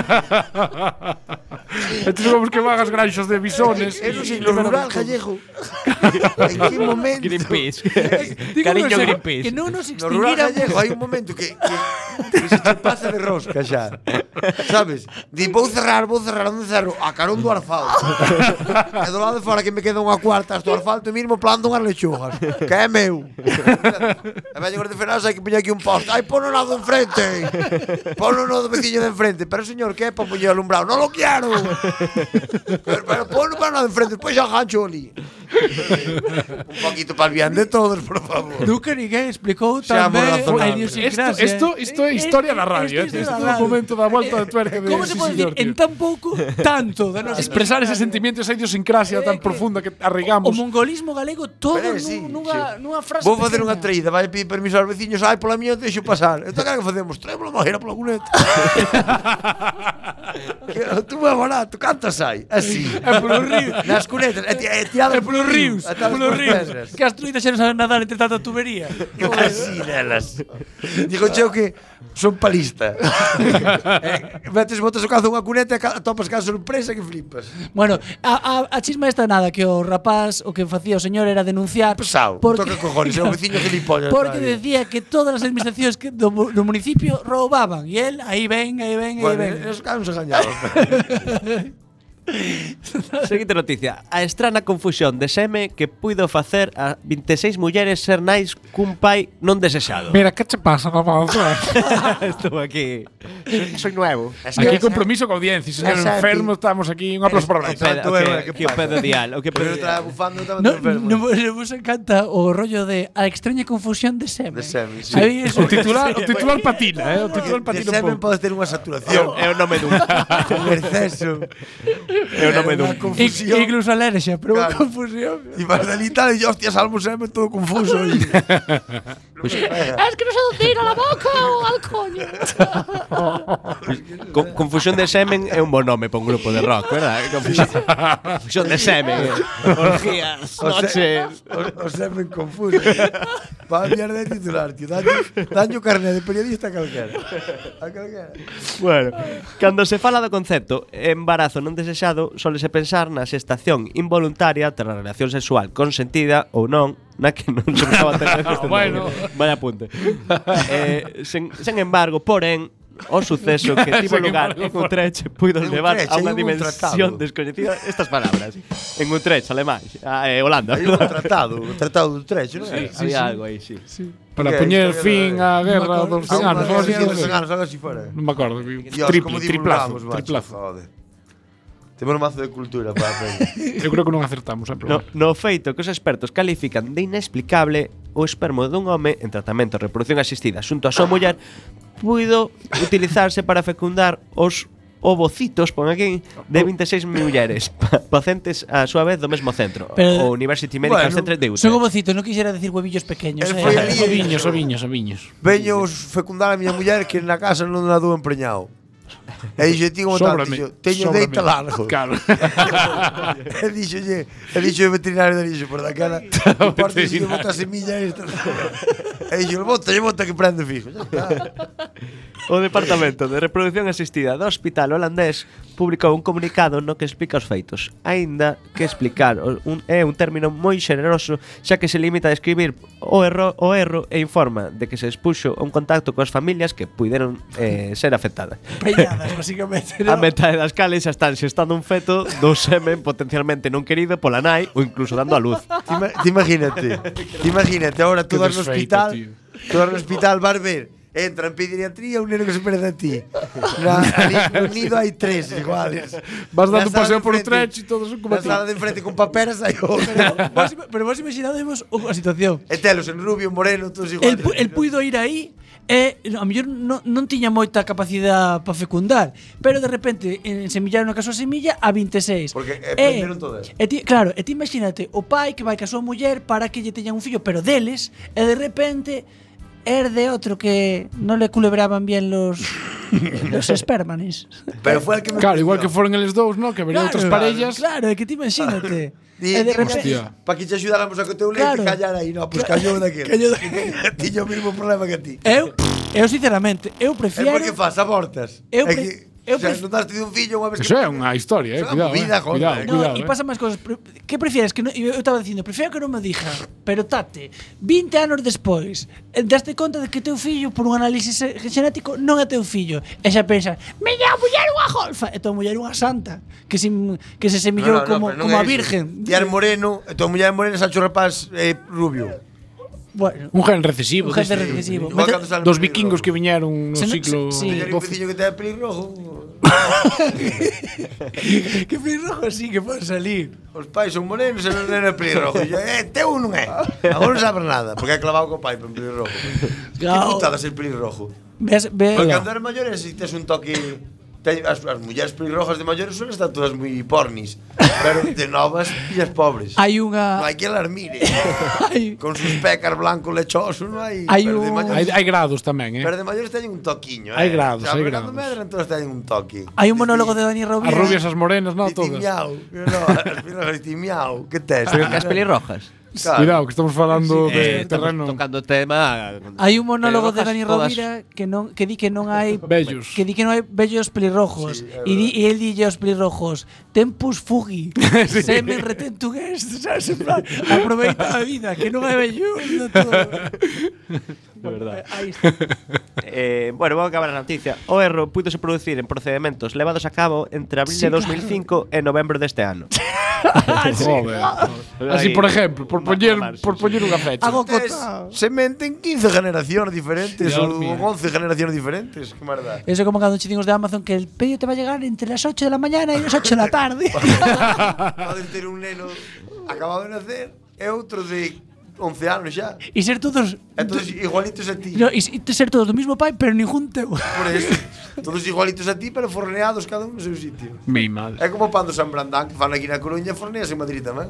Entonces vamos que van as granxas de bisones. Eso sí, lo rural gallego. En que momento? Greenpeace. Digo, Cariño no sé, Greenpeace. Que non nos No rural extinguiramos. gallego hai un momento que, que, que se che pasa de rosca xa. Sabes? Di, vou cerrar, vou cerrar, onde cerro? A carón do asfalto. E do lado de fora que me queda unha cuarta hasta o asfalto e mismo plando unhas lechugas. Que é meu. E vai llegar de frenados, hai que poñer aquí un poste. Ai, pono na do enfrente. Pono no do veciño de enfrente. Pero señor, que é para poñer alumbrado? Non lo quero. Pero, pero pono para na de enfrente, despois xa gancho ali. Un poquito para el bien de todos, por favor. Nunca ninguén explicou Seamos tamén a razonables. idiosincrasia. Esto, esto é historia da radio, Esto eh. é Isto historia é da o momento da volta radio. de tuerca de Como se sí, pode señor, dicir en tío. tan pouco tanto da nosa Expresar ese sentimiento, esa idiosincrasia tan que- profunda que O arraigamos. mongolismo galego todo Pero, nun- sí, nunha, sí. nunha frase Vou facer unha pequena. traída, vai pedir permiso aos veciños, ai, pola miña deixo pasar. Entón, que facemos? Traemos a mojeira pola cuneta. Que tú é barato, cantas hai? Así. É polo río. Nas cunetas, e, ti- e tirado É polos ríos, atadas polos polas ríos. pedras. Que as truidas xa non saben nadar entre tanta tubería. Así nelas. Digo cheo que son palista. eh, metes, botas o cazo unha cuneta e ca- topas ca sorpresa que flipas. Bueno, a, a, a chisma esta nada, que o rapaz o que facía o señor era denunciar Pesado, porque, toca cojones, é o veciño gilipollas. porque todavía. decía que todas as administracións que do, mu- do municipio roubaban e el aí ven, aí ven, aí Bueno, ven. esos caras non se gañaban. Seguinte noticia. A estrana confusión de seme que puido facer a vinte e seis mulleres ser nais cun pai non desexado. Mira, que che pasa, papá? Estou aquí. Soy, soy nuevo. Aquí hai compromiso con audiencia, señor Exacto. enfermo, estamos aquí. Un aplauso para O nós. pedo, Tanto o é, que, que que o pasa. pedo dial, o que Pero pedo eu estaba dial. bufando, estaba No, enfermo. no, no vos encanta o rollo de a extraña confusión de semen. De semen, sí. A mí eso- O titular, o titular patina, eh? O titular De patina un semen pouco. podes ter unha saturación. É o nome dun. Con exceso. É o nome dun. Unha confusión. In- incluso alergia, pero Claro. unha confusión. E vas ali tal, e hostia, salvo semen todo confuso. E... Es que no sé dónde ir, a la boca o al coño. Con, confusión de semen é un bon nome para un grupo de rock, verdad? Confusión, confusión de semen. Orgías, O se- noches. O, o semen confuso. Va a enviar de titular, tío. Daño, daño carné de periodista a calquera. A calquera. Bueno, cando se fala do concepto embarazo non desexado, solese pensar na xestación involuntaria tras a relación sexual consentida ou non na que non se buscaba ter este Bueno. Vaya apunte. eh, sen, sen embargo, porén, o suceso que tivo Sen lugar embargo, en Utrecht puido En levar Utrecht, a hai unha un dimensión tratado. descoñecida estas palabras. En Utrecht, Alemán, ah, eh, Holanda. Hai un tratado, o tratado de Utrecht, non é? Había algo aí, sí. Para Que poñer historia fin da- á guerra dos cen anos. algo así, algo así. cen anos, algo así fuera. Non me acordo. Dios, Triple, como triplazo, divulgamos, macho, triplazo. joder. Temos un mazo de cultura para aprender. Eu creo que non acertamos, eh, No, pero no feito que os expertos califican de inexplicable o espermo dun home en tratamento de reproducción asistida xunto a súa muller puido utilizarse para fecundar os ovocitos, pon aquí, de vinte e seis mulleres pa- pacientes a súa vez do mesmo centro, Pero- o University Medical Bueno, Center de Utrecht. Son ovocitos, non quixera decir huevillos pequeños. El eh. foi ali- oviños, oviños, oviños. Veño fecundar a miña muller que na casa non la dou empreñado. E dixo, ti como tanto, Sóbrame, dixo, teño sóbrame. deita largo. Claro. E dixo, e dixo o veterinario de dixo, por daquela, importa se veterinario. bota a semilla esta. E dixo, bota, e bota que prende fijo. Ya está. O Departamento de Reproducción Asistida do Hospital Holandés publicou un comunicado no que explica os feitos, aínda que explicar o- un, é un término moi xeneroso, xa que se limita a describir o erro, o erro e informa de que se expuxo a un contacto coas familias que puideron eh, ser afectadas. Preñadas, básicamente. A ¿no? metade das cales xa están xestando un feto do semen potencialmente non querido pola nai ou incluso dando a luz. Ti ima- ti imagínate, ti imagínate, ahora Qué todas no desfeito, hospital, tío. todas no hospital vas ver, entra en pediatría un neno que se parece a ti. Na, ali no nido hai tres iguales. Vas dando Na sala paseo de por enfrente- Utrecht e todos son como Na a ti. sala de enfrente con paperas hai outro. Vos, pero vos imaginademos a situación. E telos en rubio, moreno, todos El, iguales. pu- el puido ir aí e a mellor non, non tiña moita capacidade para fecundar, pero de repente en semillaron a súa semilla a vinte e seis. Porque, eh, E- prenderon todas. E ti, claro, e ti imagínate o pai que vai ca súa muller para que lle teñan un fillo, pero deles, e de repente er de outro que non le culebraban bien los los espermanes. Pero fue el que me Claro, igual que prendió. foron eles dous, ¿no? Que habría outras parellas. Claro, é que ti imagínate. Di, e de di, repente, Hostia. para que te ayudáramos a que teu leite Claro. callara aí, no, pues callou daquele. Callou Tiño o mismo problema que ti. eu, eu sinceramente, eu É prefiero porque fas abortas. Eu É pre- que, eu o sea, pre- non daste de un fillo unha vez Eso que é unha historia, eh. Eso é Cuidado, movida, eh. joder. Cuidado, No, No, cuidado. y eh. pasan máis cosas. Pre- Que prefieres? Que no, eu estaba dicindo, prefiero que non me diga, pero tate, vinte anos despois, eh, daste conta de que teu fillo, por un análisis eh, xenético, non é teu fillo. E xa pensa, miña muller unha golfa, e tua muller unha santa, que se, que se semillou como, pero non como é a iso. virgen. Ti eres moreno, e tua muller é morena, Sancho Rapaz eh, rubio. Bueno, Un gen recesivo. un jefe deste- recesivo. Igual Mete- cando sale Dos pelirrojo. vikingos que viñeron no Se non- siglo sí. Teño un doce. veciño que ten pelirrojo. que pelirrojo así que pode salir. Os pais son morenos e non é pelirrojo. E yo, eh, teu non é. Agora non sabes nada, porque é clavado co pai por pelirrojo. Que Claro. putada ser pelirrojo. Ves, ve, Porque cando eres maiores, si tes un toque... te- As, as mulleres pelirrojas de maiores son están todas moi pornis. Pero de novas, pillas pobres. hai Non unha hai que las mire. hai, Con sus pecas blanco lechoso, non hai... Hai pero de un- maiores- Hai, hai grados tamén, eh. Pero de maiores teñen un toquiño, Hai eh. grados, O sea, hai pero cando grados. medran todas teñen un toque. hai un monólogo de Dani As Rovira. rubias, as morenas, no, Ti todas. miau. No, as pelirrojas ti miau. Que tes? Pero que as pelirrojas. Claro. Cuidado, que estamos falando de Eh, estamos terreno. tocando tema. Hai un monólogo de pelirrojas Dani todas. Rovira que non que di que non hai Bellos. que di que non hai bellos pelirrojos Sí, é e di, e el dille aos pelirrojos tempus fugi semen retentum est, sabes, en plan, aproveita a vida que non hai bello no todo. De verdade. Aí está. Eh, bueno, vou acabar a noticia. O erro púdose producir en procedementos levados a cabo entre abril Sí, de dos mil cinco e novembro deste ano. Joder. Así, por ejemplo, por poñer por poñer unha fecha. Hago Tes cota. semente en quince generaciones diferentes Dios ou mío. once generaciones diferentes. Que merda. Eso como cando chicos de Amazon que el pedido te va a llegar entre las ocho de la mañana y las ocho de la tarde. Poden ter un neno acabado de nacer e outro de once anos xa. y ser todos Entonces igualitos a ti. no, y, y ser todos do mismo pai, pero ningún teu. Por eso. Todos igualitos a ti, pero forneados cada un no seu sitio. Mi madre. É como o pan do San Brandán, que fan aquí na Coruña, forneas en Madrid tamén.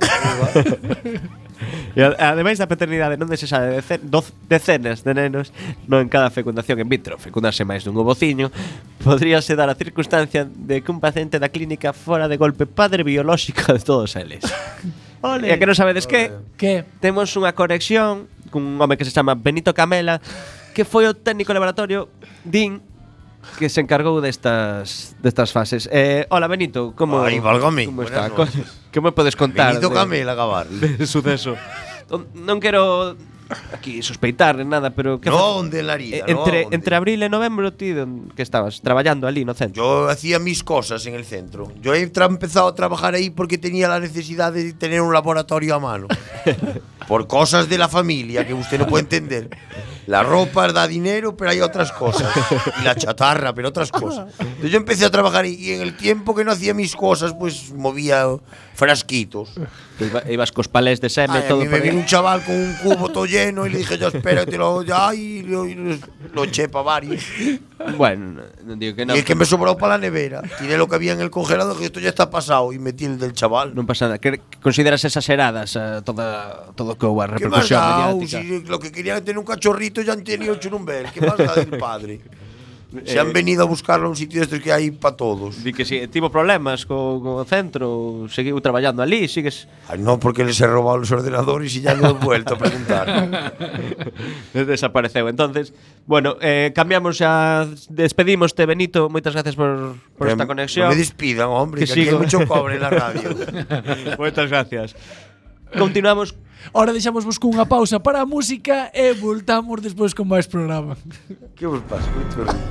E a- ademais da paternidade non desexada de decen, doz, decenas de nenos non en cada fecundación in vitro fecundarse máis dun ovociño, podríase dar a circunstancia de que un paciente da clínica fora de golpe padre biolóxico de todos eles. E a que non sabedes que Que temos unha conexión cun home que se chama Benito Camela, que foi o técnico laboratorio din que se encargou destas destas fases. Eh, hola Benito, como Ai, válgame, como buenas está? Co- noches. Que me podes contar? Benito de- Camela Gavar. de suceso. non quero aquí sospeitar ni nada, pero que No, onde la haría, eh, entre, no, onde. entre abril e novembro, ti, don- que estabas traballando ali no centro. Yo hacía mis cosas en el centro. Yo he tra- empezado a trabajar ahí porque tenía la necesidad de tener un laboratorio a mano. Por cosas de la familia que usted no puede entender. La ropa da dinero, pero hay otras cosas. Y la chatarra, pero otras cosas. Entonces yo empecé a trabajar ahí y en el tiempo que no hacía mis cosas, pues movía frasquitos. Iba, ibas cos palés de seme Ay, e a todo mí por me aí. vino un chaval con un cubo todo lleno y le dije yo, espératelo ya, y lo, y lo, lo eché para varios. Bueno, non digo que non. Y es que me sobró para la nevera. Tiré lo que había en el congelador, que esto ya está pasado, y metí el del chaval. Non pasa nada. Que consideras exageradas eh, toda, todo que houve a ¿Qué más repercusión da? mediática? Si lo que quería era tener un cachorrito ya han tenido hecho en un bel. ¿Qué más da del padre? Se han Eh, venido a buscarlo a un sitio de estos que hay para todos. Di que si tivo problemas co, co centro, seguiu traballando ali, sigues Ay, no, porque les he robado los ordenadores y ya no he vuelto a preguntar. desapareceu. Entonces, bueno, eh, cambiamos xa, despedimoste, Benito, moitas gracias por, por esta No conexión. me despidan, hombre, Que que, aquí sigo. hay mucho cobre en la radio. Moitas gracias. Continuamos. Ahora deixamos vos cunha pausa para a música e voltamos despois con máis programa. ¿Qué os pasa? Qué horrible.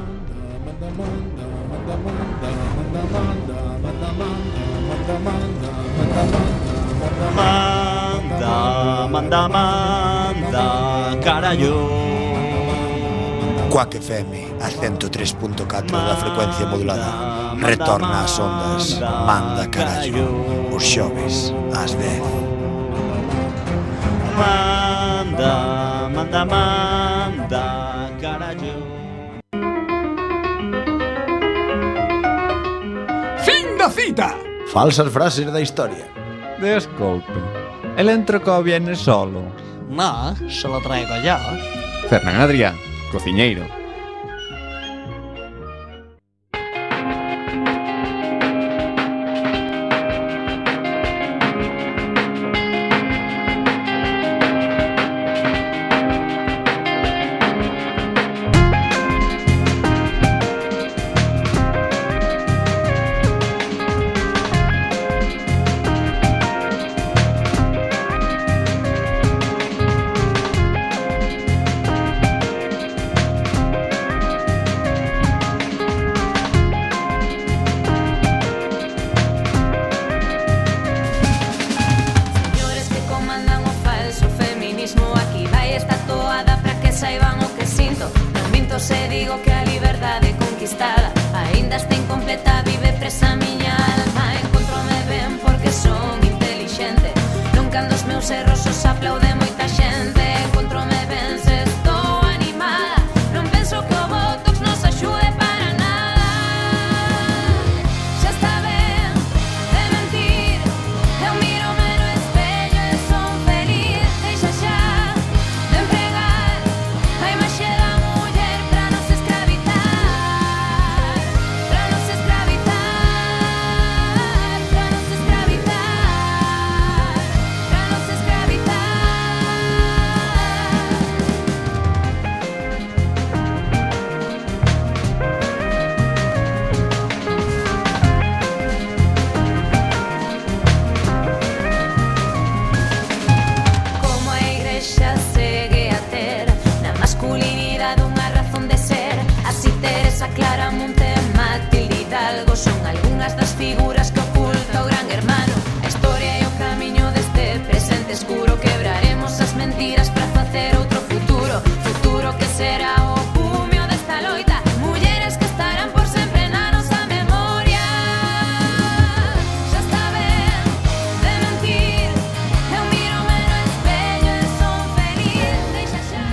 Manda, manda, manda, carallo. Quack F M a ciento tres punto catro da frecuencia modulada retorna ás ondas Manda Carallo os xoves ás dez. Manda, manda, manda, carallo. Fin da cita. Falsas frases da historia. Desculpe. El entrecó viene solo. No, se lo traigo yo. Fernán Adrià, cociñeiro. Señores que comandan o falso feminismo, aquí vai esta toada para que saiban o que sinto. Non minto se digo que a liberdade conquistada aínda está incompleta, vive presa a miña alma. Encontrome ben porque son inteligente, non cando os meus erros os aplaude moita xente. Encontrome ben se estou animada, non penso que o botox nos axude para nada. Xa está ben de mentir, eu mírome no espello e son feliz. Deixa xa de empregar a imaxe da muller para nos escravizar, para nos escravizar, para nos escravizar, para nos escravizar. Como a igrexa segue a ter na masculinidade unha razón de ser. Así Teresa, Claramonte, Matilde Hidalgo son algunhas das figuras que oculta o gran hermano. A historia e o camiño deste presente escuro, quebraremos as mentiras para facer outro futuro. Futuro que será o cumio desta loita, mulleres que estarán por sempre na nosa memoria. Xa está ben de mentir, eu mírome no espello e son feliz. Deixa xa.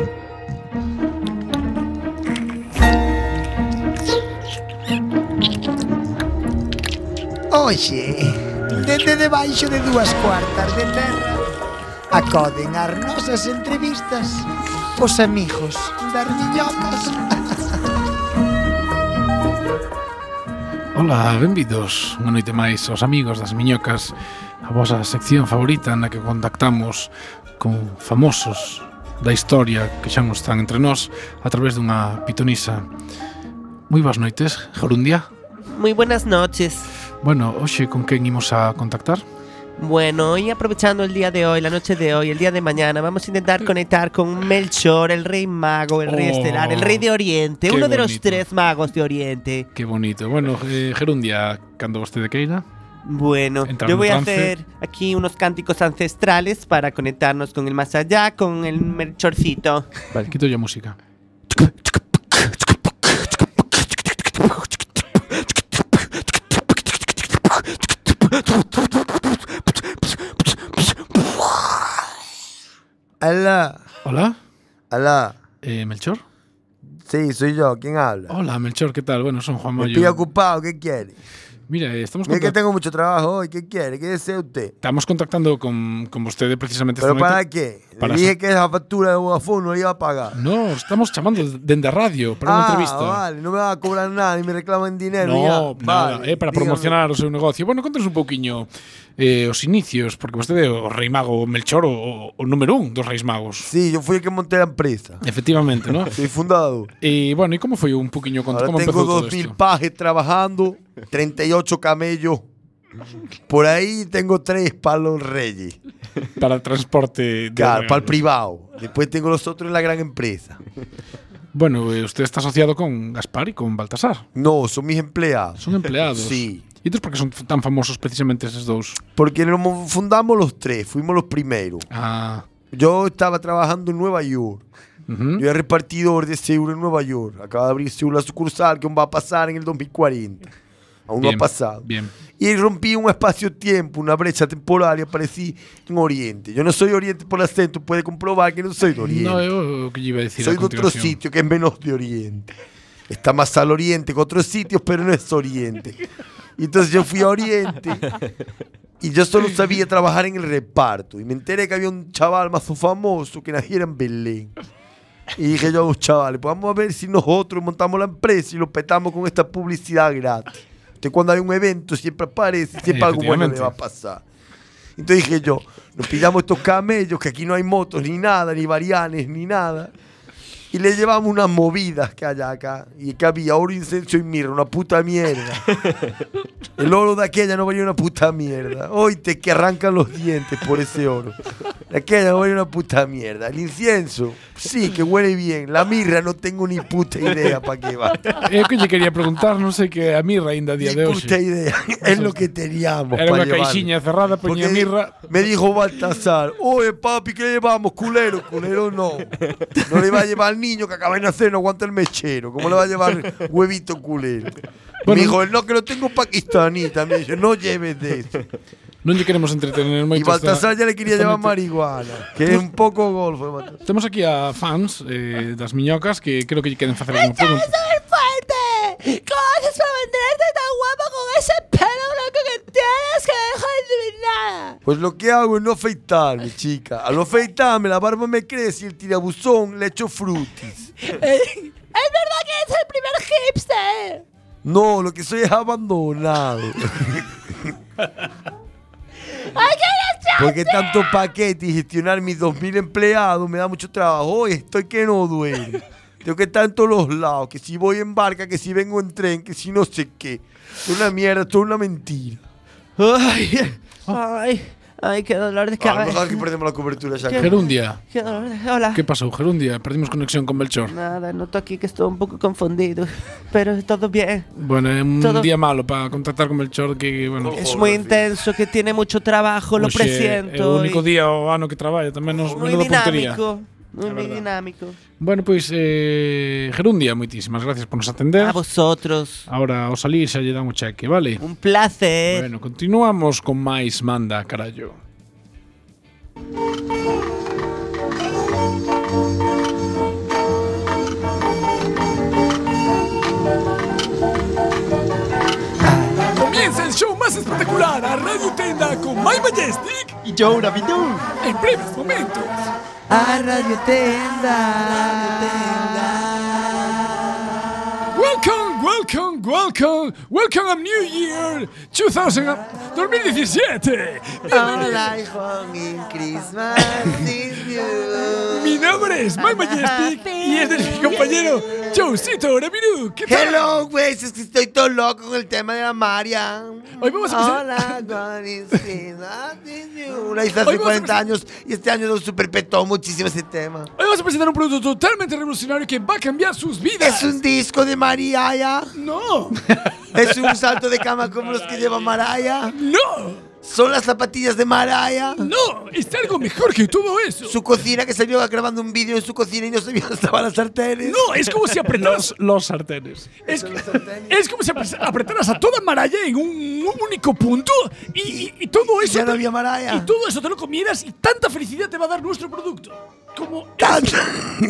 Oxe, dende debaixo de dúas cuartas de terra acoden as nosas entrevistas os amigos das miñocas. Ola, benvidos unha noite máis aos amigos das miñocas, a vosa sección favorita na que contactamos con famosos da historia que xa non están entre nós a través dunha pitonisa. Moi boas noites, Jorundia. Muy buenas noches. Bueno, hoxe con quen imos a contactar? Bueno, y aprovechando el día de hoy, la noche de hoy, el día de mañana, vamos a intentar conectar con Melchor, el rey mago, el rey Oh, estelar, el rey de Oriente, qué uno de los bonito. tres magos de Oriente. Que bonito. Bueno, eh, Gerundia, cando vostede queira. Bueno, Entrar yo en voy a trance. hacer aquí unos cánticos ancestrales para conectarnos con el más allá, con el Melchorcito. Vale, quito ya música. Alá. Hola. Alá. Eh, ¿Melchor? Sí, soy yo. ¿Quién habla? Hola, Melchor, ¿qué tal? Bueno, son Juan Me Mayo. estoy ocupado. ¿Qué quiere? Mira, eh, estamos, Mira que contact- tengo mucho trabajo hoy. ¿Qué quiere? ¿Qué desea usted? estamos contactando con, con vostede precisamente ¿Pero esta para noite. qué? Para Le dije sa- que esa factura de Vodafone no la iba a pagar. No, estamos chamando dende a radio para unha Ah, entrevista. vale. No me va a cobrar nada ni me reclaman dinero. No, ya. nada, Vale, é para dígame. promocionar o seu negocio. Bueno, contanos un pouquiño eh, os inicios, porque vostede é o rei mago Melchor, o, o número un dos reis magos. Sí, yo fui el que monté la empresa. Efectivamente, ¿no? Soy fundador. E, bueno, e como foi un pouquiño conto, Ahora como tengo empezou todo dos mil isto? pajes trabajando, treinta y ocho camellos. Por ahí tengo tres para los reyes. Para el transporte de Claro, para el regalos. privado. Después tengo los otros en la gran empresa. Bueno, eh, usted está asociado con Gaspar y con Baltasar. No, son mis empleados. Son empleados. Sí. E entón por que son tan famosos precisamente esos dous? Porque nos fundamos los tres, fuimos los primeros. Ah. Yo estaba trabajando en Nueva York. Uh-huh. Yo era repartidor de seguro en Nueva York. Acaba de abrir seguro la sucursal que aún va a pasar en el dos mil cuarenta. Aún Bien, no ha pasado. Bien. Y rompí un espacio-tiempo, una brecha temporal y aparecí en Oriente. Yo no soy Oriente por acento, puede comprobar que no soy de Oriente. No, eu o que lle iba a decir Soy a de otro continuación. sitio que es menos de Oriente. Está más al Oriente que otros sitios, pero no es Oriente. Y entonces yo fui a Oriente y yo solo sabía trabajar en el reparto. Y me enteré que había un chaval más famoso que naciera en Belén. Y dije yo a los chavales, pues vamos a ver si nosotros montamos la empresa y lo petamos con esta publicidad gratis. Entonces cuando hay un evento siempre aparece, siempre algo bueno le va a pasar. Entonces dije yo, nos pillamos estos camellos, que aquí no hay motos ni nada, ni varianes, ni nada. Y le llevamos unas movidas que hay acá. Y que había oro, incienso y mirra, una puta mierda. El oro de aquella no valía una puta mierda. Oíste que arrancan los dientes por ese oro. De aquella no valía una puta mierda. El incienso, sí, que huele bien. La mirra no tengo ni puta idea para qué va. É o que lle quería preguntar, non sei que a mirra ainda a día de Ni hoxe. puta idea. Es lo que teníamos. Era pa unha llevar. caixiña cerrada, poñía Porque mirra. Me dijo Baltasar, oye papi, ¿qué llevamos? Culero, culero no. No le va a llevar al niño que acaba de nacer, no aguanta el mechero. ¿Cómo le va a llevar huevito culero? Bueno. Me dijo, no, que lo tengo pakistaní también. Yo, no lleves de eso. Non lle queremos entretener moito. Y Baltasar esta- ya le quería esta llevar noite. marihuana, que es un poco golfo. Baltasar. Temos aquí a fans eh, das miñocas que creo que lle queren facer alguna pregunta. ¡Súper fuerte! ¿Cómo haces para mantenerte tan guapo con ese pelo blanco que tienes que deja de subir nada? Pues lo que hago es no afeitarme, chica. Al no afeitarme, la barba me crece y el tirabuzón le echo frutis. Es verdad que eres el primer hipster. No, lo que soy es abandonado. ¡Ay, qué desastre! Porque tanto paquete y gestionar mis dos mil empleados me da mucho trabajo. Hoy estoy que no duermo. Tengo que estar en todos los lados. Que si voy en barca, que si vengo en tren, que si no sé qué. Es una mierda, es una mentira. Ay, ay, ay, qué dolor de A lo cabeza. mejor que perdemos la cobertura ya. ¿Qué? Gerundia, Qué dolor de... Hola. que pasou? Gerundia, perdimos conexión con Melchor. Nada, noto aquí que estoy un poco confundido, pero todo bien. Bueno, é un Todo- día malo para contactar con Melchor que, bueno, Es muy intenso, que tiene mucho trabajo, lo hoxe presiento. É o único y- día o ano que traballa, tamén nos Muy menuda puntería. dinámico, muy, É muy verdad. dinámico. Bueno, pois, eh, Gerundia, moitísimas gracias por nos atender. A vosotros. Ahora, ao salir xa lle dan o cheque, vale? Un placer. Bueno, continuamos con máis Manda, carallo. Comienza el show más espectacular a Radio Tenda con My Majestic y Joe Navidou. En breves momentos. A Radio Tenda. Welcome, welcome, welcome, welcome a New Year dos mil diecisiete. All I want in Christmas is you. Mi nombre es My Majestic y este es mi compañero Chaucito, Ramirú, ¿qué tal? Hello, güey, es que estoy todo loco con el tema de la María. Hoy vamos a empezar. Hola, Una hizo hace cuarenta años y este año lo superpetó muchísimo ese tema. Hoy vamos a presentar un producto totalmente revolucionario que va a cambiar sus vidas. ¿Es un disco de Mariah? No. ¿Es un salto de cama como los que lleva Mariah? No. ¿Son las zapatillas de Mariah? No, es algo mejor que todo eso. Su cocina, que salió grabando un vídeo en su cocina y no sabía dónde estaban las sartenes. No, es como si apretaras Los, los sartenes. Es, es como si apre- apretaras a toda Mariah en un, un único punto y, y- y todo eso ya no te- había Mariah. y todo eso te lo comieras y tanta felicidad te va a dar nuestro producto. Como ¡Tanta!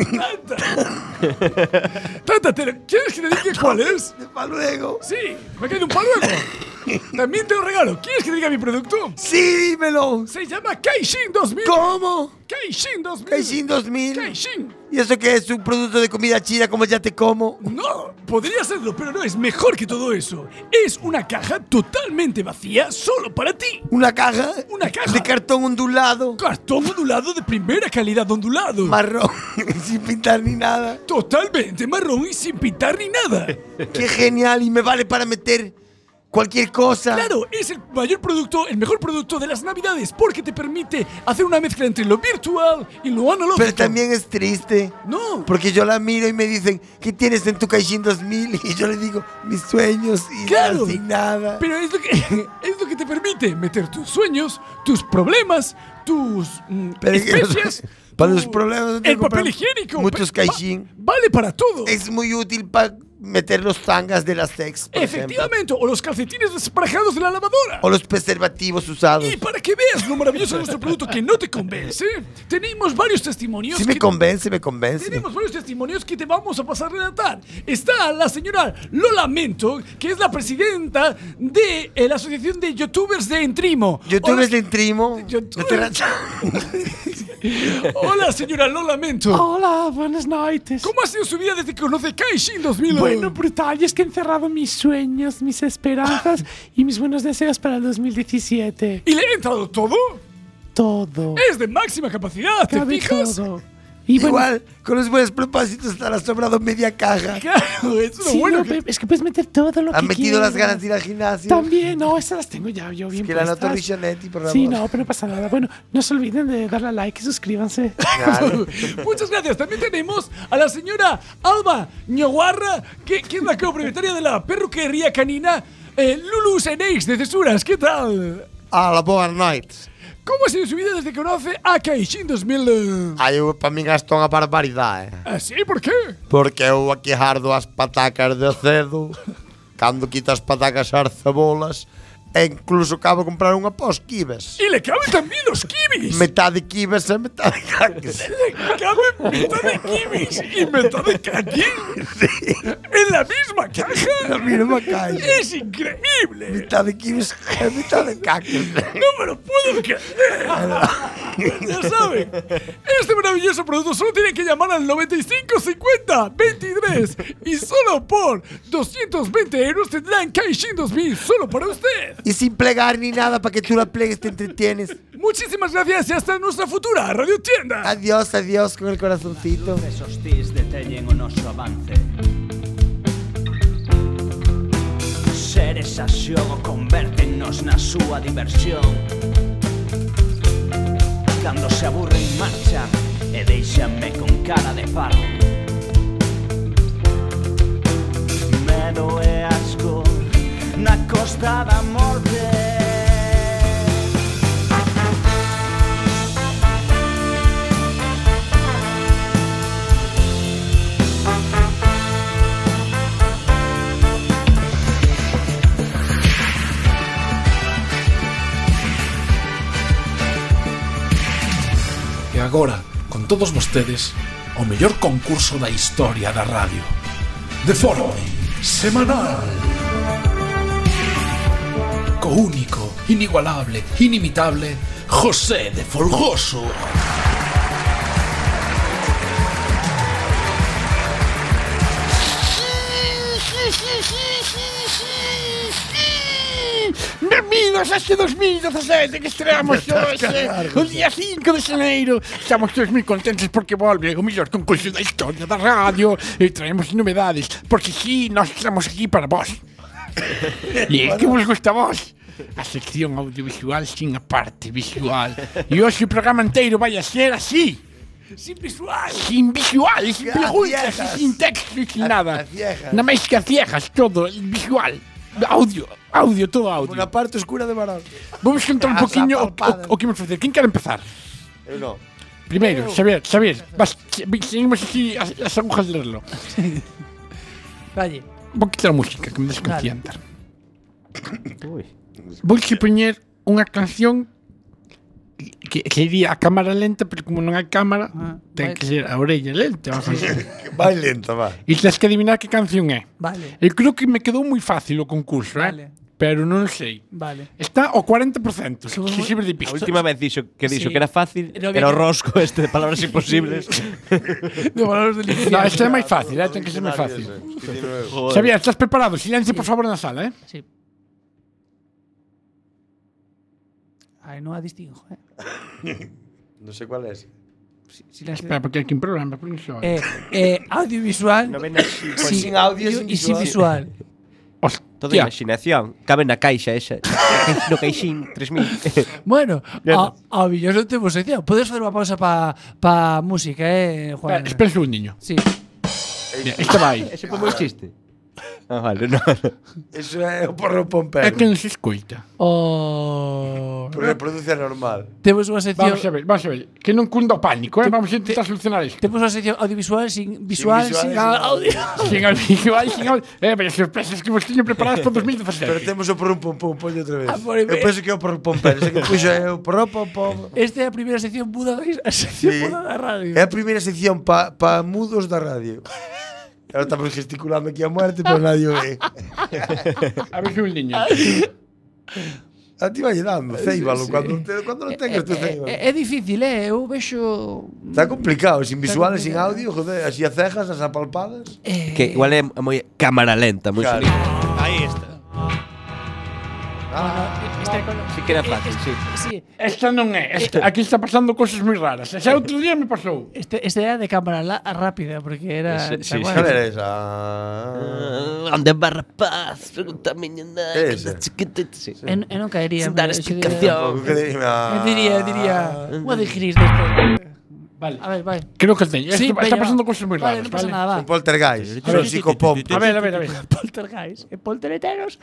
tanta. Tanta te lo- ¿Quieres que te diga cuál es? ¡Para luego! Sí, me cae de un paluego. También te lo regalo. ¿Quieres que te diga mi producto? ¡Sí, dímelo! Se llama Kaishin dos mil. ¿Cómo? Kaishin dos mil. Kaishin dos mil. Kaishin. ¿Y eso qué es? ¿Un producto de comida china como ya te como? No, podría serlo, pero no, es mejor que todo eso. Es una caja totalmente vacía solo para ti. ¿Una caja? Una caja. De cartón ondulado. Cartón ondulado de primera calidad ondulado. Marrón, sin pintar ni nada. Totalmente marrón y sin pintar ni nada. ¡Qué genial! Y me vale para meter cualquier cosa. Claro, es el mayor producto, el mejor producto de las navidades, porque te permite hacer una mezcla entre lo virtual y lo analógico. Pero también es triste. No. Porque yo la miro y me dicen, ¿qué tienes en tu Kaishin dos mil? Y yo le digo, mis sueños y Claro. sin nada. Pero es lo, que, es lo que te permite meter tus sueños, tus problemas, tus mm, Pero es que especias. para tu- los problemas no el tengo papel problema. higiénico. Muchos pa- Kaishin. va- vale para todo. Es muy útil para meter los tangas de las sex, por Efectivamente, o los calcetines desparrajados de la lavadora. ejemplo. O los preservativos usados. Y para que veas lo maravilloso de nuestro producto que no te convence, tenemos varios testimonios. Si me que- convence, me convence. Tenemos varios testimonios que te vamos a pasar a relatar. Está la señora Lola Mento, que es la presidenta de eh, la Asociación de Youtubers de Entrimo. ¿Youtubers Hola- de Entrimo? Youtubers- Hola, señora Lola Mento. Hola, buenas noches. ¿Cómo ha sido su vida desde que conoce Kaishin dos mil? Bueno, brutal. Y es que he encerrado mis sueños, mis esperanzas y mis buenos deseos para el dos mil diecisiete. ¿Y le ha entrado todo? Todo. Es de máxima capacidad, ¿te Cabe fijas? todo. Y bueno, Igual, con los buenos propósitos estará sobrado media caja. Claro, es lo sí, bueno no, que- pero es que puedes meter todo lo Han que metido las quieras. ganas de ir al gimnasio. También, no, esas las tengo ya yo bien Es que la nota puestas. Richonetti, por favor. Sí, no, pero no pasa nada. Bueno, no se olviden de darle a like y suscríbanse. Claro. Muchas gracias. También tenemos a la señora Alba Ñoguarra, que, que es la copropietaria de la perruquería canina eh, Lulu Seneix de Cesuras. ¿Qué tal? Hola, buenas noites. ¿Cómo ha sido su vida desde que conoce a Kaishin dos mil? eh? Ai, eu, para min gastou unha barbaridade. ¿Ah, sí? ¿Por qué? Porque eu aquí jardo as patacas de cedo, cando quito as patacas as cebolas, e incluso acabo de comprar unha pos kibes. Y le caben también los kibis. Metade kibes e metade caques. Le caben mitad de kibis y mitad de caquín. ¿En la misma caja? Na mesma caixa. ¡Es increíble! Metade kibes e metade caques. ¡No me lo puedo creer! Ya saben, este maravilloso producto solo tienen que llamar al noventa y cinco cincuenta veintitrés y solo por doscientos veinte euros tendrán Kaishin dos mil solo para usted. Y sin plegar ni nada para que tú la plegues te entretienes. Muchísimas gracias y hasta nuestra futura Radio Tienda. Adiós, adiós con el corazoncito. Esos tis deteñen o noso avance. Seres a xogo convértennos na súa diversión. Cando se aburren marchan e deixanme con cara de farro. Medo e asco na costa da morte. E agora, con todos vostedes, o mellor concurso da historia da radio. De forma semanal. Co único, inigualable, inimitable, José de Folgoso. Benvido Benvidos a este dos mil dezasete que estreamos hoxe, o día cinco de xaneiro. Estamos todos moi contentos porque volve o mellor concurso da historia da radio e traemos novedades, porque si, nós estamos aquí para vos. E é que vos gusta a vos? A sección audiovisual sin a parte visual. E hoxe o programa inteiro vai a ser así. Sin visual. Sin visual, sin preguntas, sin texto, sin nada. Nada máis que a ciegas, todo, visual. Audio, audio, todo audio. Una parte oscura de varón. Vamos contar un poquinho o, o, o que imos facer. Quen quere empezar? Eu non. Primeiro, Xavier, Xavier, vas, seguimos así as, as agujas de reloj. Valle. Vou quitar a música, que me desconcientar. Vou que poñer unha canción que sería a cámara lenta, pero como non hai cámara, ah, ten que ser a orella lenta. Vai lenta, va. E tens que adivinar que canción é. Vale. Eu creo que me quedou moi fácil o concurso, vale. eh? Pero non sei. Vale. Está ao cuarenta por cento, se sirve de pista. A última vez dixo que dixo Sí. que era fácil, No, era o bien. rosco este de palabras imposibles. De valores del infierno. No, este é máis fácil, eh? Ten que ser máis fácil. Xavier, estás preparado? Silencio, por favor, na sala, eh? Sí. Ai, non a distingo, eh. Non sei cuál é. Si, silencio. Espera, porque hai aquí un programa, por iso. Eh, eh, audiovisual. No ven así, Pues sin audio, sin e sin visual. Toda a imaginación. Cabe na caixa esa. No caixín tres mil. Bueno, Ya a, a Villos non temos sección. Podes facer unha pausa pa, pa música, eh, Juan? Espera, espera un segundinho. Sí. Mira, este vai. Ese foi moi chiste. Ah, vale, no. Eso é o porro pompero. É que non se escoita. Oh. Por reproduce normal. Temos unha sección. Vamos a ver, vamos a ver. Que non cunda o pánico, eh? Vamos a intentar solucionar isto. Temos unha sección audiovisual sin visual, sin, Sin visual, sin audio. Sin audiovisual, sin audio. Eh, pero sorpresas que vos teño preparadas para dos mil dezasete. Pero temos o porro pom pom, poño outra vez. Ah, por Eu ver. penso que é o porro pompero. Ese que puxo é o porro pom pom. Esta é a primeira sección muda da a sección Sí. muda da radio. É a primeira sección pa, pa mudos da radio. Ahora estamos gesticulando aquí a muerte, pero nadie o ve. A ver se un niño. A ti vai dando, ceíbalo. Cando, te, cando non tengas tu ceíbalo. É, é difícil, eh? Eu vexo Está complicado, sin visual e sin complicado. audio, joder, así a cejas, as apalpadas. eh, Que igual é moi cámara lenta, moi Claro. sonido. Aí está. Esta é con... Sí que era fácil, sí. Sí. Esta non é. Esta, aquí está pasando cosas moi raras. Xa outro día me pasou. Este, este era de cámara la, rápida, porque era... Ese- sí, tal sí. cual. Cal era esa? Ah, onde va rapaz? Pregunta a miña nai. Ese. Sí. Eu, eu non caería. Sin dar pero eu explicación. Que diría, Eu diría, eu diría... Unha de gris deste. Vale. A ver, vai. Creo que teño. Sí, Está, está veña, pasando va. cosas moi Vale, raras, non pasa vale? nada, va. un poltergeist, un psicopompo. A ver, a ver, a ver. Poltergeist e poltereteros.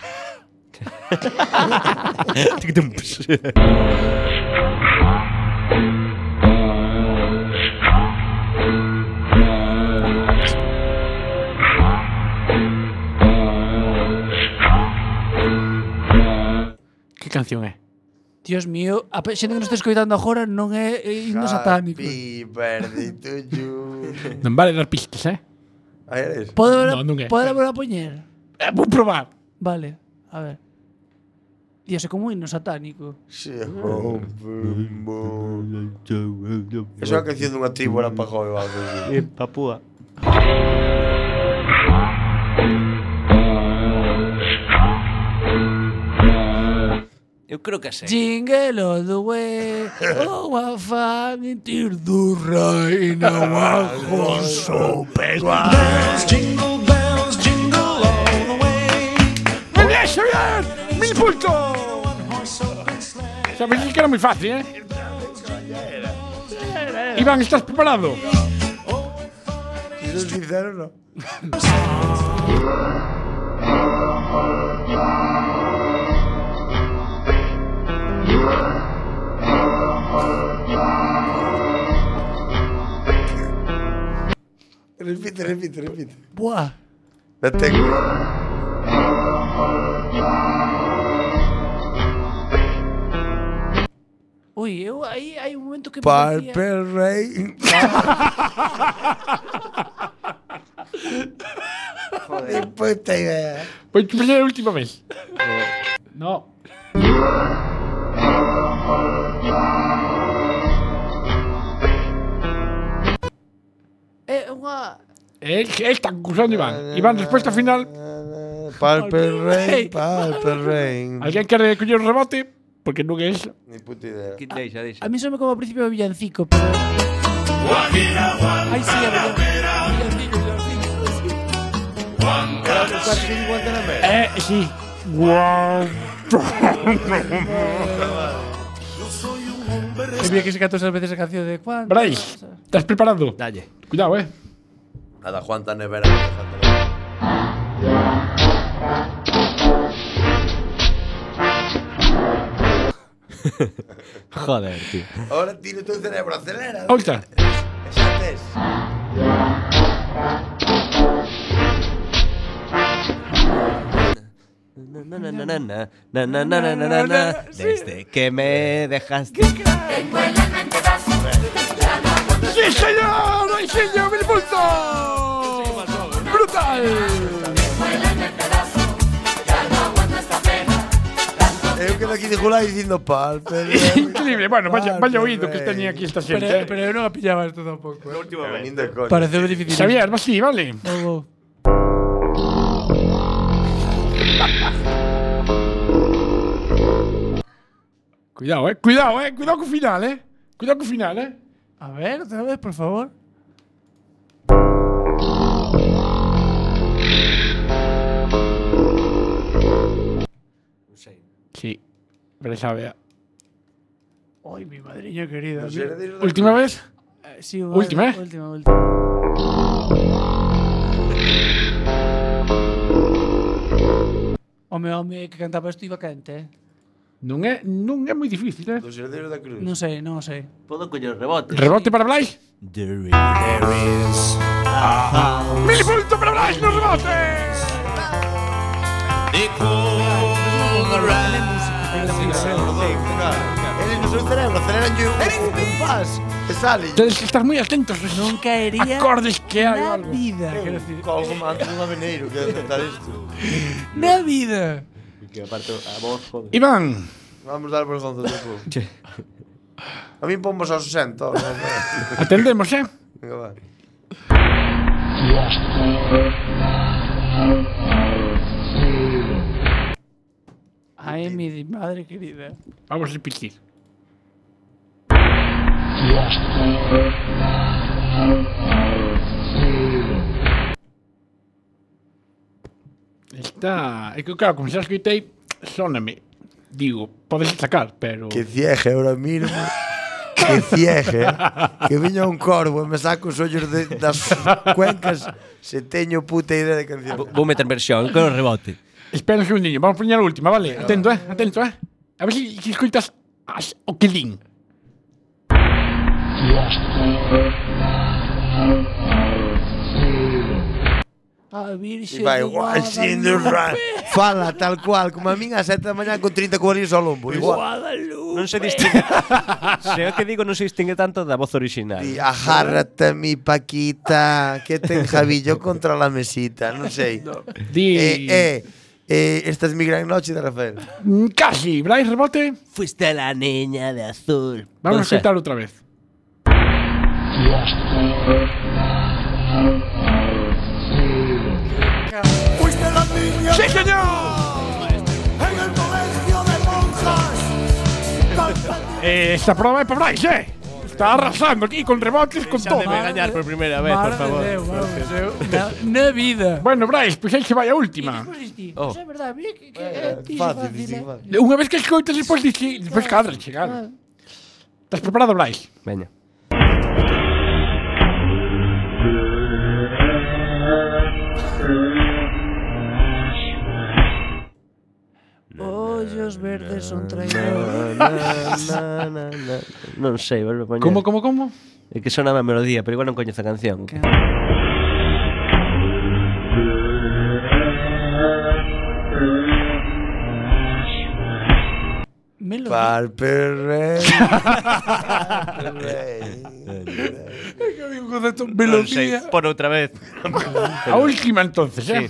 Que canción é? Dios mío, a pe- xente que nos está escoitando agora non é é himno satánico. Happy birthday to you. Non vale dar pistas, eh? Aí eres. Pode No, non é. pode volver a poñer? Eh, vou probar. Vale, a ver. Dios, é como un himno satánico. Sí, oh, Eso é a canción dunha tribu era para joder, algo así. Papúa. Eu creo que sei. Jingle all the way, oh, what fun it is to ride in a wagon so big. Jingle bells, jingle all the way. ¡Muy bien, Xavier! ¡Mil puntos! Sabes que era moi fácil, eh? Iván, estás preparado? Si son sincero, no. Repite, repite, repite. Buah. La tengo. Ui, eu aí hai un momento que me parecía... Purple Rain. Joder, puta idea. Voy a poner a última vez. No. É unha... Eh, está acusando Iván. Iván, respuesta final. Purple Rain, Purple Rain. Alguén quere coller o rebote? Porque non é iso. Ni puta idea. Deixa, deixa. A mí só me como ao principio o villancico, pero... Ai, sí, a verdad. Villancico, villancico. Era o cuatro de Guantanamera. Eh, sí. Guau. E mira que se cantou esas veces a canción de Juan. Brais, estás preparado? Dalle. Cuidado, eh. A da Juan Tanevera. Joder, tío. Ahora tiro tu cerebro, acelera. Outra. Xa tes. Na, na, na, na, na, na, na, na, na, na, na, na. Desde que me dejaste. ¡Sí, señor! ¡Ay, señor! ¡Mil puntos! ¡Brutal! Eu quedo aquí de Julai dicindo Purple. Increíble. Bueno, vaya, vaya oído que tenía aquí esta xente. Pero, eh. pero eu non a pillaba isto tampouco. A última vez. Nin de coña. Pareceu difícil. Xavier, vas así, vale. Oh, oh. Cuidado, eh. Cuidado, eh. Cuidado co final, eh. Cuidado co final, eh. A ver, otra vez, por favor. Sí. Pero xa vea. Ay, mi madriña querida. Los herederos de Última vez. Eh, sí, Última, eh. Última, última. Home, home, que cantaba isto iba quente, eh. Non é, non é moi difícil, eh. Dos herederos da Cruz. Non sei, non sei. Podo coller rebote. Rebote para Blai. There is. Mil puntos para Blai no rebote. Eles no seu cerebro aceleran yo un compás. E sale. Tedes que estar moi atentos. Non caería Acordes que hai na algo. vida. Quero decir, colgo manto dun aveneiro que aceptar isto. Na vida. Que aparte a voz, joder. Iván. Vamos dar por conta tempo. A mí pomos aos sesenta. Atendemos, eh. Venga, va. Ay, mi madre querida. Vamos a repetir. Está... É que, claro, como xa escoitei, sóname. Digo, podes sacar, pero... Que cieje ahora mismo. Que cieje. Que viña un corvo e me saco os ollos de, das cuencas se teño puta idea de canción. Vou meter versión con o rebote. Espera un segundinho, vamos a poñer a última, vale? Atento, eh, atento, eh. A ver si, si escoitas as, o que din. A Virxe E vai, de watching the run. Fala tal cual, como a min a sete da mañá con trinta cuadrillos ao lombo. Igual. Non se distingue. Se o que digo non se distingue tanto da voz original. E agárrate mi Paquita, que ten Javillo contra la mesita, non sei. Di... Eh, eh, eh, esta es mi gran noche de Rafael. Mm, Casi, Brais, rebote. Fuiste la niña de azul. Vamos Non a sei. escoitar outra vez. Fuiste la niña ¡Sí, señor! en el colegio de monjas. Eh, esta prueba é para Brais, eh. Está arrasando aquí con rebotes, con Xa todo. debe gañar por primeira vez, por Madre favor. de Déu, vamos, eu, na, na vida. Bueno, Brais, pois aí se vai a última. Oh. Pois é verdade, mira que, que é Eh, fácil, fácil, fácil, sí, eh. fácil. Unha vez que escoitas, despois dici, despois cadra, chegar. Estás preparado, Brais? Veña. Ollos verdes son Na, traidores. na, na, na. Non sei, volve a poñer. Como, como, como? É que sona a melodía, pero igual non coñezo a canción. Melodía. Purple Rain. Purple Rain. Que había un concepto Non sei, melodía. por outra vez. A última entonces, eh. Sí.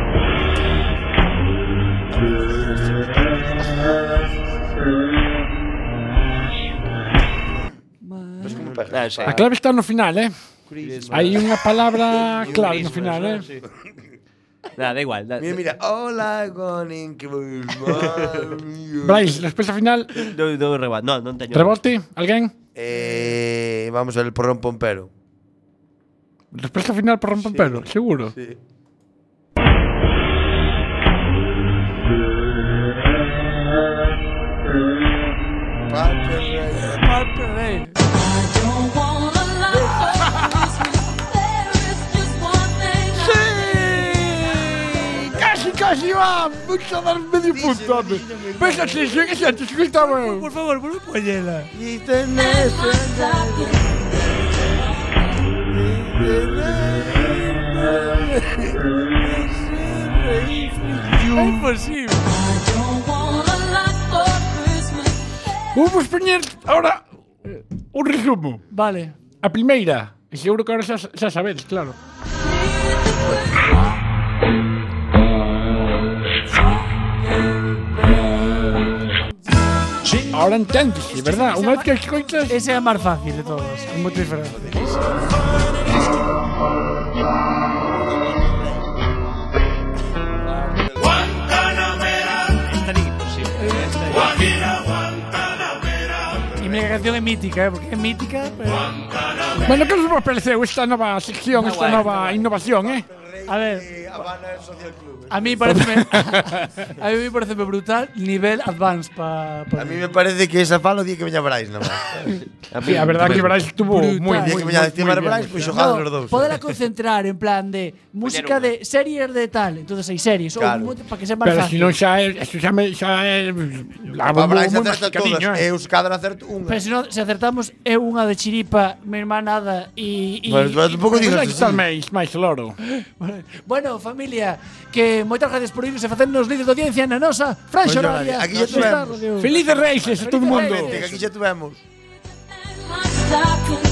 Ah, sei. A clave está no final, eh. Hai unha palabra clave no final, eh. Nada, da igual. Da, Mira, mira. Hola, Gonin, que voy Brais, resposta final. Do, do rebote. No, non teño. Rebote, alguén? Eh, vamos a ver el porrón pompero. Resposta final por rompompero, sí. Seguro. Sí. Casi, casi va. Vamos a dar medio punto. Pesa que se que se te escuchaba. Por favor, por poñela. É imposible. Vamos poñer ahora un resumo. Vale. A primeira, e seguro que ahora xa, xa sabedes, claro. Ahora enténdese, verdad? Unha vez que escoitas... Ese é a máis fácil de todos, con moito diferente. Esta ni imposible. E mira que a canción é mítica, eh, porque é mítica, pero... Bueno, que nos pareceu esta nova sección, Está esta guai, nova está guai. innovación, eh? A ver, Habana Social Club. a mí pareceme a mí pareceme brutal nivel advance pa, pa A mí me parece que esa falo día que veña Brais, nada máis. Sí, a verdad que Brais estuvo Brutal. moi, Día moi, que veña moi, encima de moi Brais, bien. pois xogado No, los dous. podela concentrar en plan de música una. de series de tal, entonces hai series Claro. ou para que sea máis Pero fácil. si non xa é, eso xa me xa é la A Brais moi acerta todas, masticadiño, eh. e os cadra acerto unha. Pero se, non, se acertamos é unha de chiripa, mi hermana nada e e Mas mas tampouco Pois digas hai que estar así. máis, máis loro. Bueno, familia, que moitas gracias por irnos e facernos líderes de audiencia na nosa Franxa Pois Horaria. aquí ya Nosa tuvemos. Radio. Felices Reyes a todo o mundo. Felices Que aquí xa tuvemos. Stop